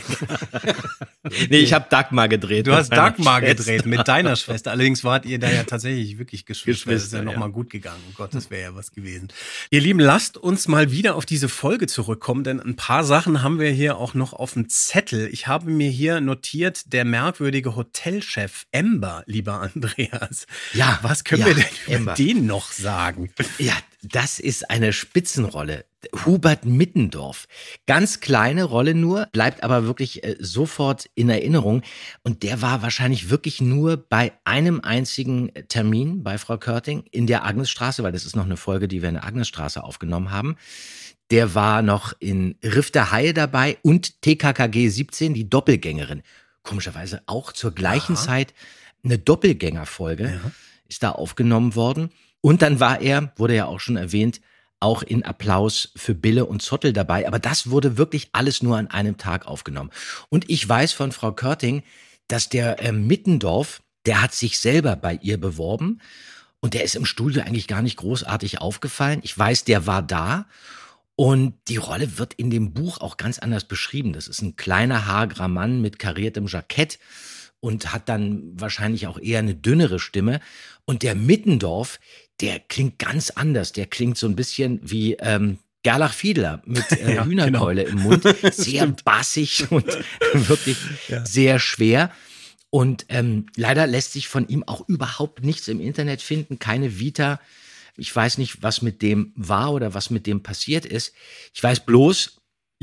Nee, ich habe Dagmar gedreht. Du hast Dagmar gedreht mit deiner Schwester. Allerdings wart ihr da ja tatsächlich wirklich Geschwister. Das ist ja nochmal gut gegangen. Oh Gott, das wäre ja was gewesen. Ihr Lieben, lasst uns mal wieder auf diese Folge zurückkommen, denn ein paar Sachen haben wir hier auch noch auf dem Zettel. Ich habe mir hier notiert, der merkwürdige Hotelchef Ember, lieber Andreas. Ja. Was können wir denn über den noch sagen? Ja, Das ist eine Spitzenrolle. Hubert Mittendorf. Ganz kleine Rolle nur, bleibt aber wirklich sofort in Erinnerung. Und der war wahrscheinlich wirklich nur bei einem einzigen Termin bei Frau Körting in der Agnesstraße, weil das ist noch eine Folge, die wir in der Agnesstraße aufgenommen haben. Der war noch in Riff der Haie dabei und TKKG 17, die Doppelgängerin. Komischerweise auch zur gleichen Zeit eine Doppelgängerfolge ist da aufgenommen worden. Und dann war er, wurde ja auch schon erwähnt, auch in Applaus für Bille und Zottel dabei. Aber das wurde wirklich alles nur an einem Tag aufgenommen. Und ich weiß von Frau Körting, dass der Mittendorf, der hat sich selber bei ihr beworben. Und der ist im Studio eigentlich gar nicht großartig aufgefallen. Ich weiß, der war da. Und die Rolle wird in dem Buch auch ganz anders beschrieben. Das ist ein kleiner, hagerer Mann mit kariertem Jackett und hat dann wahrscheinlich auch eher eine dünnere Stimme. Und der Mittendorf, der klingt ganz anders. Der klingt so ein bisschen wie Gerlach Fiedler mit Hühnerkeule im Mund. Sehr bassig und wirklich sehr schwer. Und leider lässt sich von ihm auch überhaupt nichts im Internet finden. Keine Vita. Ich weiß nicht, was mit dem war oder was mit dem passiert ist. Ich weiß bloß,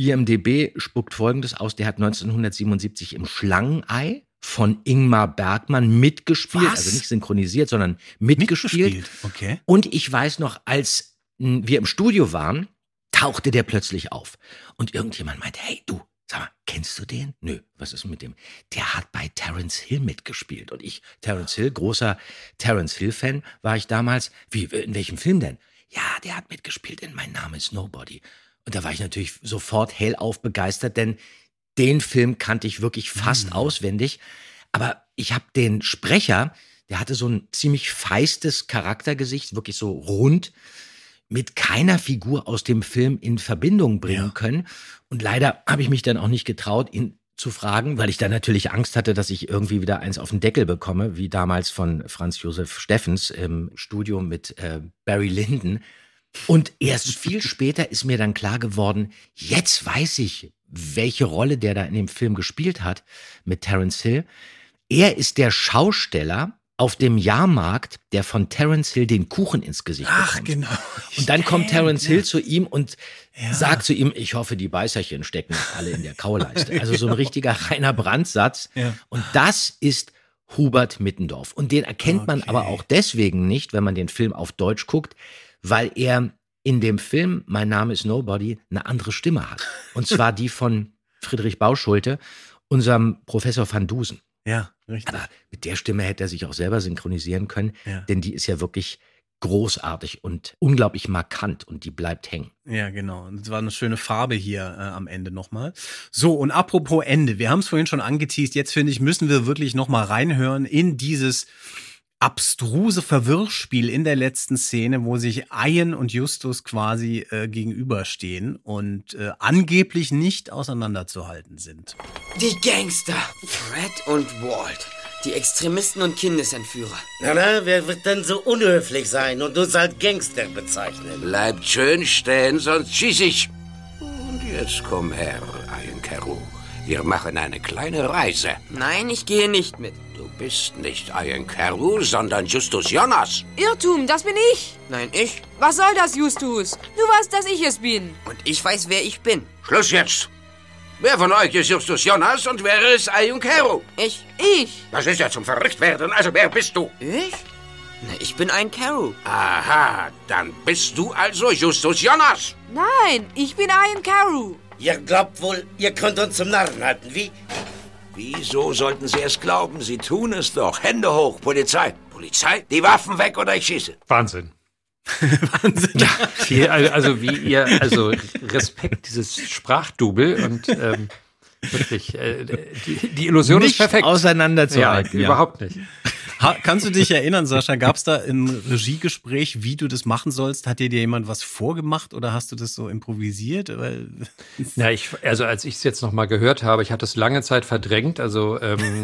IMDb spuckt Folgendes aus. Der hat 1977 im Schlangenei von Ingmar Bergmann mitgespielt. Was? Also nicht synchronisiert, sondern mitgespielt. Okay. Und ich weiß noch, als wir im Studio waren, tauchte der plötzlich auf. Und irgendjemand meinte, hey, du, sag mal, kennst du den? Nö, was ist mit dem? Der hat bei Terence Hill mitgespielt. Und ich, Terence Hill, großer Terence Hill-Fan, war ich damals. Wie, in welchem Film denn? Ja, der hat mitgespielt in Mein Name ist Nobody. Und da war ich natürlich sofort hellauf begeistert, denn den Film kannte ich wirklich fast auswendig. Aber ich habe den Sprecher, der hatte so ein ziemlich feistes Charaktergesicht, wirklich so rund, mit keiner Figur aus dem Film in Verbindung bringen können. Und leider habe ich mich dann auch nicht getraut, ihn zu fragen, weil ich dann natürlich Angst hatte, dass ich irgendwie wieder eins auf den Deckel bekomme, wie damals von Franz Josef Steffens im Studio mit Barry Lyndon. Und erst viel später ist mir dann klar geworden, jetzt weiß ich, welche Rolle der da in dem Film gespielt hat mit Terence Hill. Er ist der Schausteller auf dem Jahrmarkt, der von Terence Hill den Kuchen ins Gesicht bekommt. Ach, genau. Und dann kommt Terence Hill zu ihm und sagt zu ihm, ich hoffe, die Beißerchen stecken alle in der Kauleiste. Also so ein richtiger reiner Brandsatz. Ja. Und das ist Hubert Mittendorf. Und den erkennt man aber auch deswegen nicht, wenn man den Film auf Deutsch guckt, weil er in dem Film Mein Name ist Nobody eine andere Stimme hat. Und zwar die von Friedrich Bauschulte, unserem Professor van Dusen. Ja, richtig. Aber mit der Stimme hätte er sich auch selber synchronisieren können, denn die ist ja wirklich großartig und unglaublich markant und die bleibt hängen. Ja, genau. Und es war eine schöne Farbe hier am Ende nochmal. So, und apropos Ende, wir haben es vorhin schon angeteast, jetzt finde ich, müssen wir wirklich nochmal reinhören in dieses abstruse Verwirrspiel in der letzten Szene, wo sich Ian und Justus quasi gegenüberstehen und angeblich nicht auseinanderzuhalten sind. Die Gangster, Fred und Walt, die Extremisten und Kindesentführer. Na, wer wird denn so unhöflich sein und uns als Gangster bezeichnen? Bleibt schön stehen, sonst schieß ich. Und jetzt komm her, Ian Carew. Wir machen eine kleine Reise. Nein, ich gehe nicht mit. Du bist nicht Ian Carew, sondern Justus Jonas. Irrtum, das bin ich. Nein, ich. Was soll das, Justus? Du weißt, dass ich es bin. Und ich weiß, wer ich bin. Schluss jetzt. Wer von euch ist Justus Jonas und wer ist Ian Carew? Ich. Das ist ja zum Verrücktwerden. Also wer bist du? Ich? Na, ich bin Ian Carew. Aha, dann bist du also Justus Jonas. Nein, ich bin Ian Carew. Ihr glaubt wohl, ihr könnt uns zum Narren halten, wie? Wieso sollten Sie es glauben? Sie tun es doch. Hände hoch, Polizei. Polizei, die Waffen weg oder ich schieße. Wahnsinn. Wahnsinn. Ja, also wie ihr, also Respekt, dieses Sprachdouble und wirklich, die Illusion nicht ist perfekt. Auseinanderzuhalten. Ja, überhaupt nicht. Kannst du dich erinnern, Sascha, gab es da ein Regiegespräch, wie du das machen sollst? Hat dir jemand was vorgemacht oder hast du das so improvisiert? Ja, also als ich es jetzt noch mal gehört habe, ich hatte es lange Zeit verdrängt, also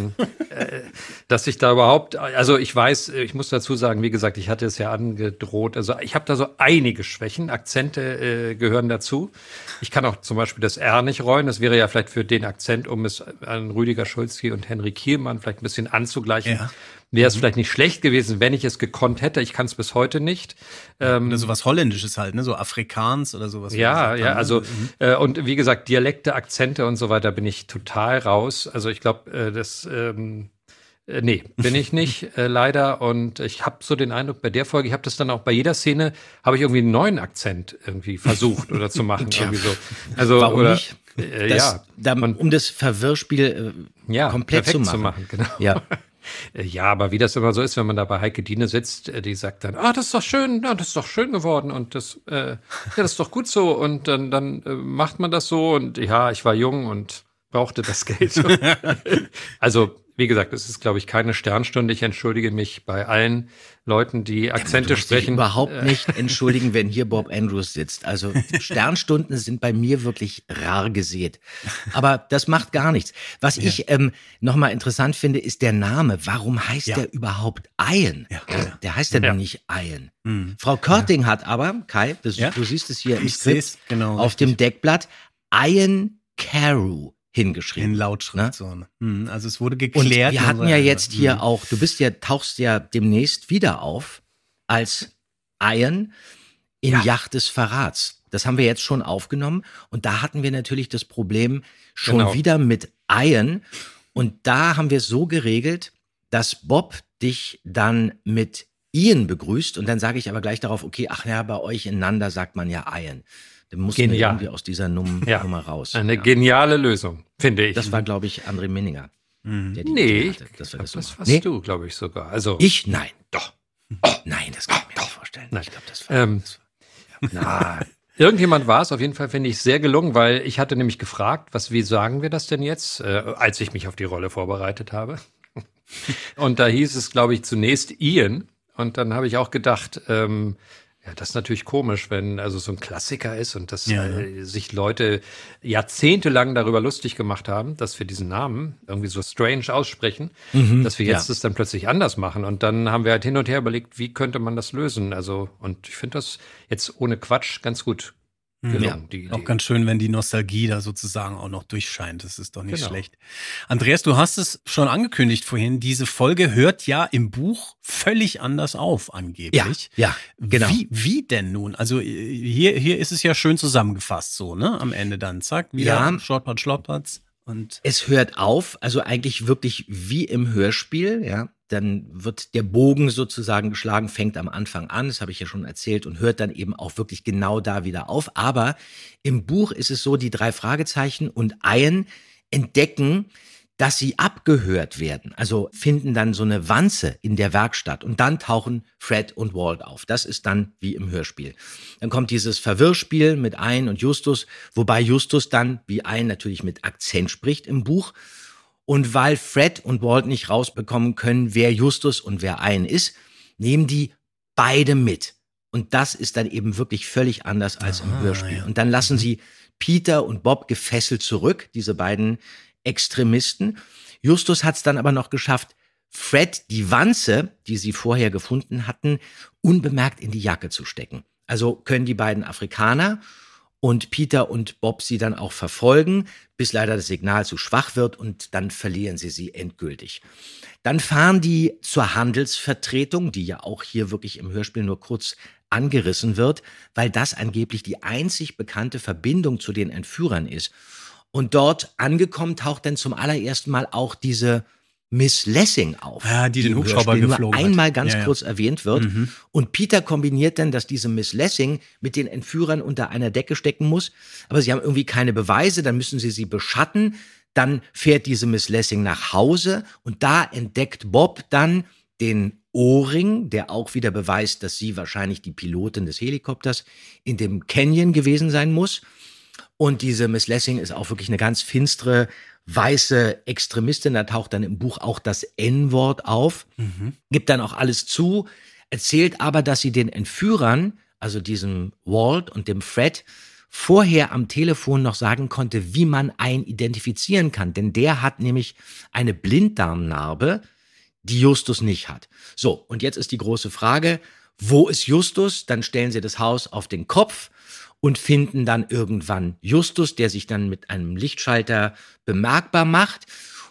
dass ich da überhaupt, also ich weiß, ich muss dazu sagen, wie gesagt, ich hatte es ja angedroht, also ich habe da so einige Schwächen, Akzente gehören dazu. Ich kann auch zum Beispiel das R nicht reuen, das wäre ja vielleicht für den Akzent, um es an Rüdiger Schulzki und Henry Kielmann vielleicht ein bisschen anzugleichen. Ja. wäre es vielleicht nicht schlecht gewesen, wenn ich es gekonnt hätte. Ich kann es bis heute nicht. Sowas Holländisches halt, ne? So Afrikaans oder sowas. Ja, also und wie gesagt, Dialekte, Akzente und so weiter bin ich total raus. Also ich glaube, nee, bin ich nicht, leider. Und ich habe so den Eindruck, bei der Folge, ich habe das dann auch bei jeder Szene, habe ich irgendwie einen neuen Akzent irgendwie versucht oder zu machen. Irgendwie so. Also, warum oder, nicht? Um das Verwirrspiel komplett zu machen. Genau. Ja. Ja, aber wie das immer so ist, wenn man da bei Heike Diene sitzt, die sagt dann, das ist doch schön, das ist doch schön geworden und das ist doch gut so und dann macht man das so und ja, ich war jung und brauchte das Geld. Also, wie gesagt, es ist, glaube ich, keine Sternstunde. Ich entschuldige mich bei allen Leuten, die Akzente sprechen. Überhaupt nicht entschuldigen, wenn hier Bob Andrews sitzt. Also Sternstunden sind bei mir wirklich rar gesät. Aber das macht gar nichts. Was ich nochmal interessant finde, ist der Name. Warum heißt der überhaupt Ian? Der heißt ja nicht Ian. Frau Körting hat aber, Kai, du siehst es hier im Skript, auf dem Deckblatt, Ian Carew hingeschrieben. In Lautschrift so. Also es wurde geklärt. Und wir hatten ja jetzt hier auch, tauchst ja demnächst wieder auf als Ian in Yacht des Verrats. Das haben wir jetzt schon aufgenommen und da hatten wir natürlich das Problem schon wieder mit Ian und da haben wir es so geregelt, dass Bob dich dann mit Ian begrüßt und dann sage ich aber gleich darauf, okay, bei euch ineinander sagt man ja Ian. Dann mussten wir irgendwie aus dieser Nummer raus. Eine geniale Lösung, finde ich. Das war, glaube ich, André Minninger. Nee, das warst du, glaube ich, sogar. Also, ich? Nein. Doch. Nein, das kann ich mir nicht vorstellen. Nein. Ich glaube, das war... Irgendjemand war es, auf jeden Fall finde ich sehr gelungen, weil ich hatte nämlich gefragt, wie sagen wir das denn jetzt, als ich mich auf die Rolle vorbereitet habe. Und da hieß es, glaube ich, zunächst Ian. Und dann habe ich auch gedacht, das ist natürlich komisch, wenn also so ein Klassiker ist und dass sich Leute jahrzehntelang darüber lustig gemacht haben, dass wir diesen Namen irgendwie so strange aussprechen, dass wir jetzt das dann plötzlich anders machen. Und dann haben wir halt hin und her überlegt, wie könnte man das lösen? Also, und ich finde das jetzt ohne Quatsch ganz gut gelungen. Auch ganz schön, wenn die Nostalgie da sozusagen auch noch durchscheint. Das ist doch nicht schlecht. Andreas, du hast es schon angekündigt vorhin. Diese Folge hört ja im Buch völlig anders auf, angeblich. Ja, genau. Wie denn nun? Also hier ist es ja schön zusammengefasst so, ne? Am Ende dann, zack, wieder Shortpatz, Schlopatz. Und es hört auf, also eigentlich wirklich wie im Hörspiel, ja. Dann wird der Bogen sozusagen geschlagen, fängt am Anfang an, das habe ich ja schon erzählt, und hört dann eben auch wirklich genau da wieder auf. Aber im Buch ist es so, die 3 Fragezeichen und Ian entdecken, dass sie abgehört werden. Also finden dann so eine Wanze in der Werkstatt und dann tauchen Fred und Walt auf. Das ist dann wie im Hörspiel. Dann kommt dieses Verwirrspiel mit Ian und Justus, wobei Justus dann wie Ian natürlich mit Akzent spricht im Buch. Und weil Fred und Walt nicht rausbekommen können, wer Justus und wer Ian ist, nehmen die beide mit. Und das ist dann eben wirklich völlig anders als im Hörspiel. Ja. Und dann lassen sie Peter und Bob gefesselt zurück, diese beiden Extremisten. Justus hat es dann aber noch geschafft, Fred die Wanze, die sie vorher gefunden hatten, unbemerkt in die Jacke zu stecken. Also können die beiden Afrikaner und Peter und Bob sie dann auch verfolgen, bis leider das Signal zu schwach wird und dann verlieren sie endgültig. Dann fahren die zur Handelsvertretung, die ja auch hier wirklich im Hörspiel nur kurz angerissen wird, weil das angeblich die einzig bekannte Verbindung zu den Entführern ist. Und dort angekommen taucht dann zum allerersten Mal auch diese Miss Lessing auf. Ja, die den Hubschrauber geflogen hat. Nur einmal ganz kurz erwähnt wird. Und Peter kombiniert dann, dass diese Miss Lessing mit den Entführern unter einer Decke stecken muss. Aber sie haben irgendwie keine Beweise, dann müssen sie beschatten. Dann fährt diese Miss Lessing nach Hause und da entdeckt Bob dann den Ohrring, der auch wieder beweist, dass sie wahrscheinlich die Pilotin des Helikopters in dem Canyon gewesen sein muss. Und diese Miss Lessing ist auch wirklich eine ganz finstere, weiße Extremistin. Da taucht dann im Buch auch das N-Wort auf, gibt dann auch alles zu, erzählt aber, dass sie den Entführern, also diesem Walt und dem Fred, vorher am Telefon noch sagen konnte, wie man einen identifizieren kann. Denn der hat nämlich eine Blinddarmnarbe, die Justus nicht hat. So, und jetzt ist die große Frage, wo ist Justus? Dann stellen sie das Haus auf den Kopf und finden dann irgendwann Justus, der sich dann mit einem Lichtschalter bemerkbar macht.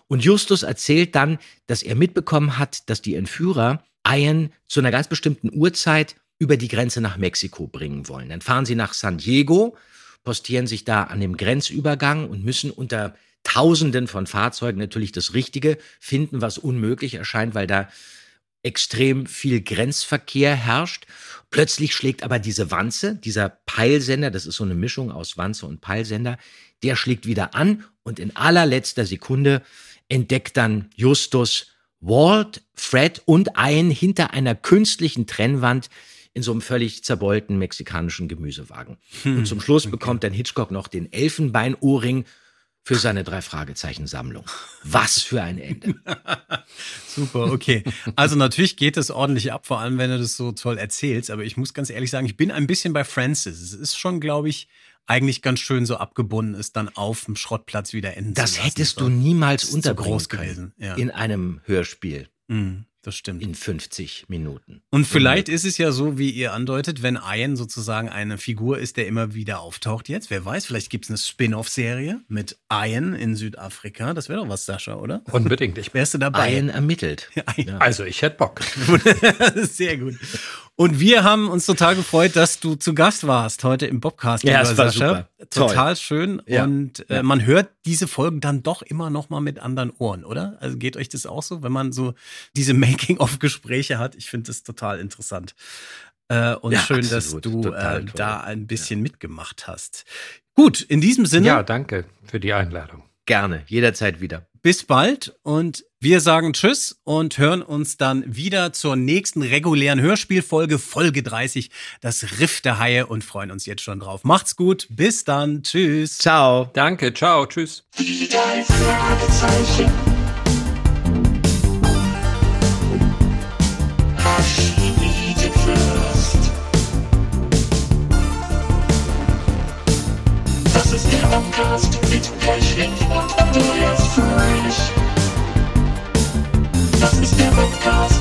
Und Justus erzählt dann, dass er mitbekommen hat, dass die Entführer Ian zu einer ganz bestimmten Uhrzeit über die Grenze nach Mexiko bringen wollen. Dann fahren sie nach San Diego, postieren sich da an dem Grenzübergang und müssen unter Tausenden von Fahrzeugen natürlich das Richtige finden, was unmöglich erscheint, weil da extrem viel Grenzverkehr herrscht. Plötzlich schlägt aber diese Wanze, dieser Peilsender, das ist so eine Mischung aus Wanze und Peilsender, der schlägt wieder an und in allerletzter Sekunde entdeckt dann Justus Walt, Fred und Ian hinter einer künstlichen Trennwand in so einem völlig zerbeulten mexikanischen Gemüsewagen. Und zum Schluss bekommt dann Hitchcock noch den Elfenbeinohrring für seine 3-Fragezeichen-Sammlung. Was für ein Ende. Super, okay. Also natürlich geht das ordentlich ab, vor allem wenn du das so toll erzählst. Aber ich muss ganz ehrlich sagen, ich bin ein bisschen bei Francis. Es ist schon, glaube ich, eigentlich ganz schön so abgebunden ist, dann auf dem Schrottplatz wieder enden zu lassen. Das hättest du niemals unterbringen so gewesen. Ja. In einem Hörspiel. Das stimmt. In 50 Minuten. Und vielleicht ist es ja so, wie ihr andeutet, wenn Ian sozusagen eine Figur ist, der immer wieder auftaucht jetzt. Wer weiß, vielleicht gibt es eine Spin-off-Serie mit Ian in Südafrika. Das wäre doch was, Sascha, oder? Unbedingt. Wärst du dabei? Ian ermittelt. Ja. Also ich hätte Bock. Sehr gut. Und wir haben uns total gefreut, dass du zu Gast warst heute im Bobcast. Ja, es war Sascha. super. Total schön. Ja. Und man hört diese Folgen dann doch immer noch mal mit anderen Ohren, oder? Also geht euch das auch so, wenn man so diese Making-of-Gespräche hat? Ich finde das total interessant. Und ja, schön, dass du da ein bisschen mitgemacht hast. Gut, in diesem Sinne. Ja, danke für die Einladung. Gerne, jederzeit wieder. Bis bald und wir sagen Tschüss und hören uns dann wieder zur nächsten regulären Hörspielfolge, Folge 30, das Riff der Haie und freuen uns jetzt schon drauf. Macht's gut, bis dann, tschüss. Ciao. Danke, ciao, tschüss. Die 3 Fragezeichen. Das ist der Bobcast mit Pechling und Andreas Fröhlich. Das ist der Bobcast.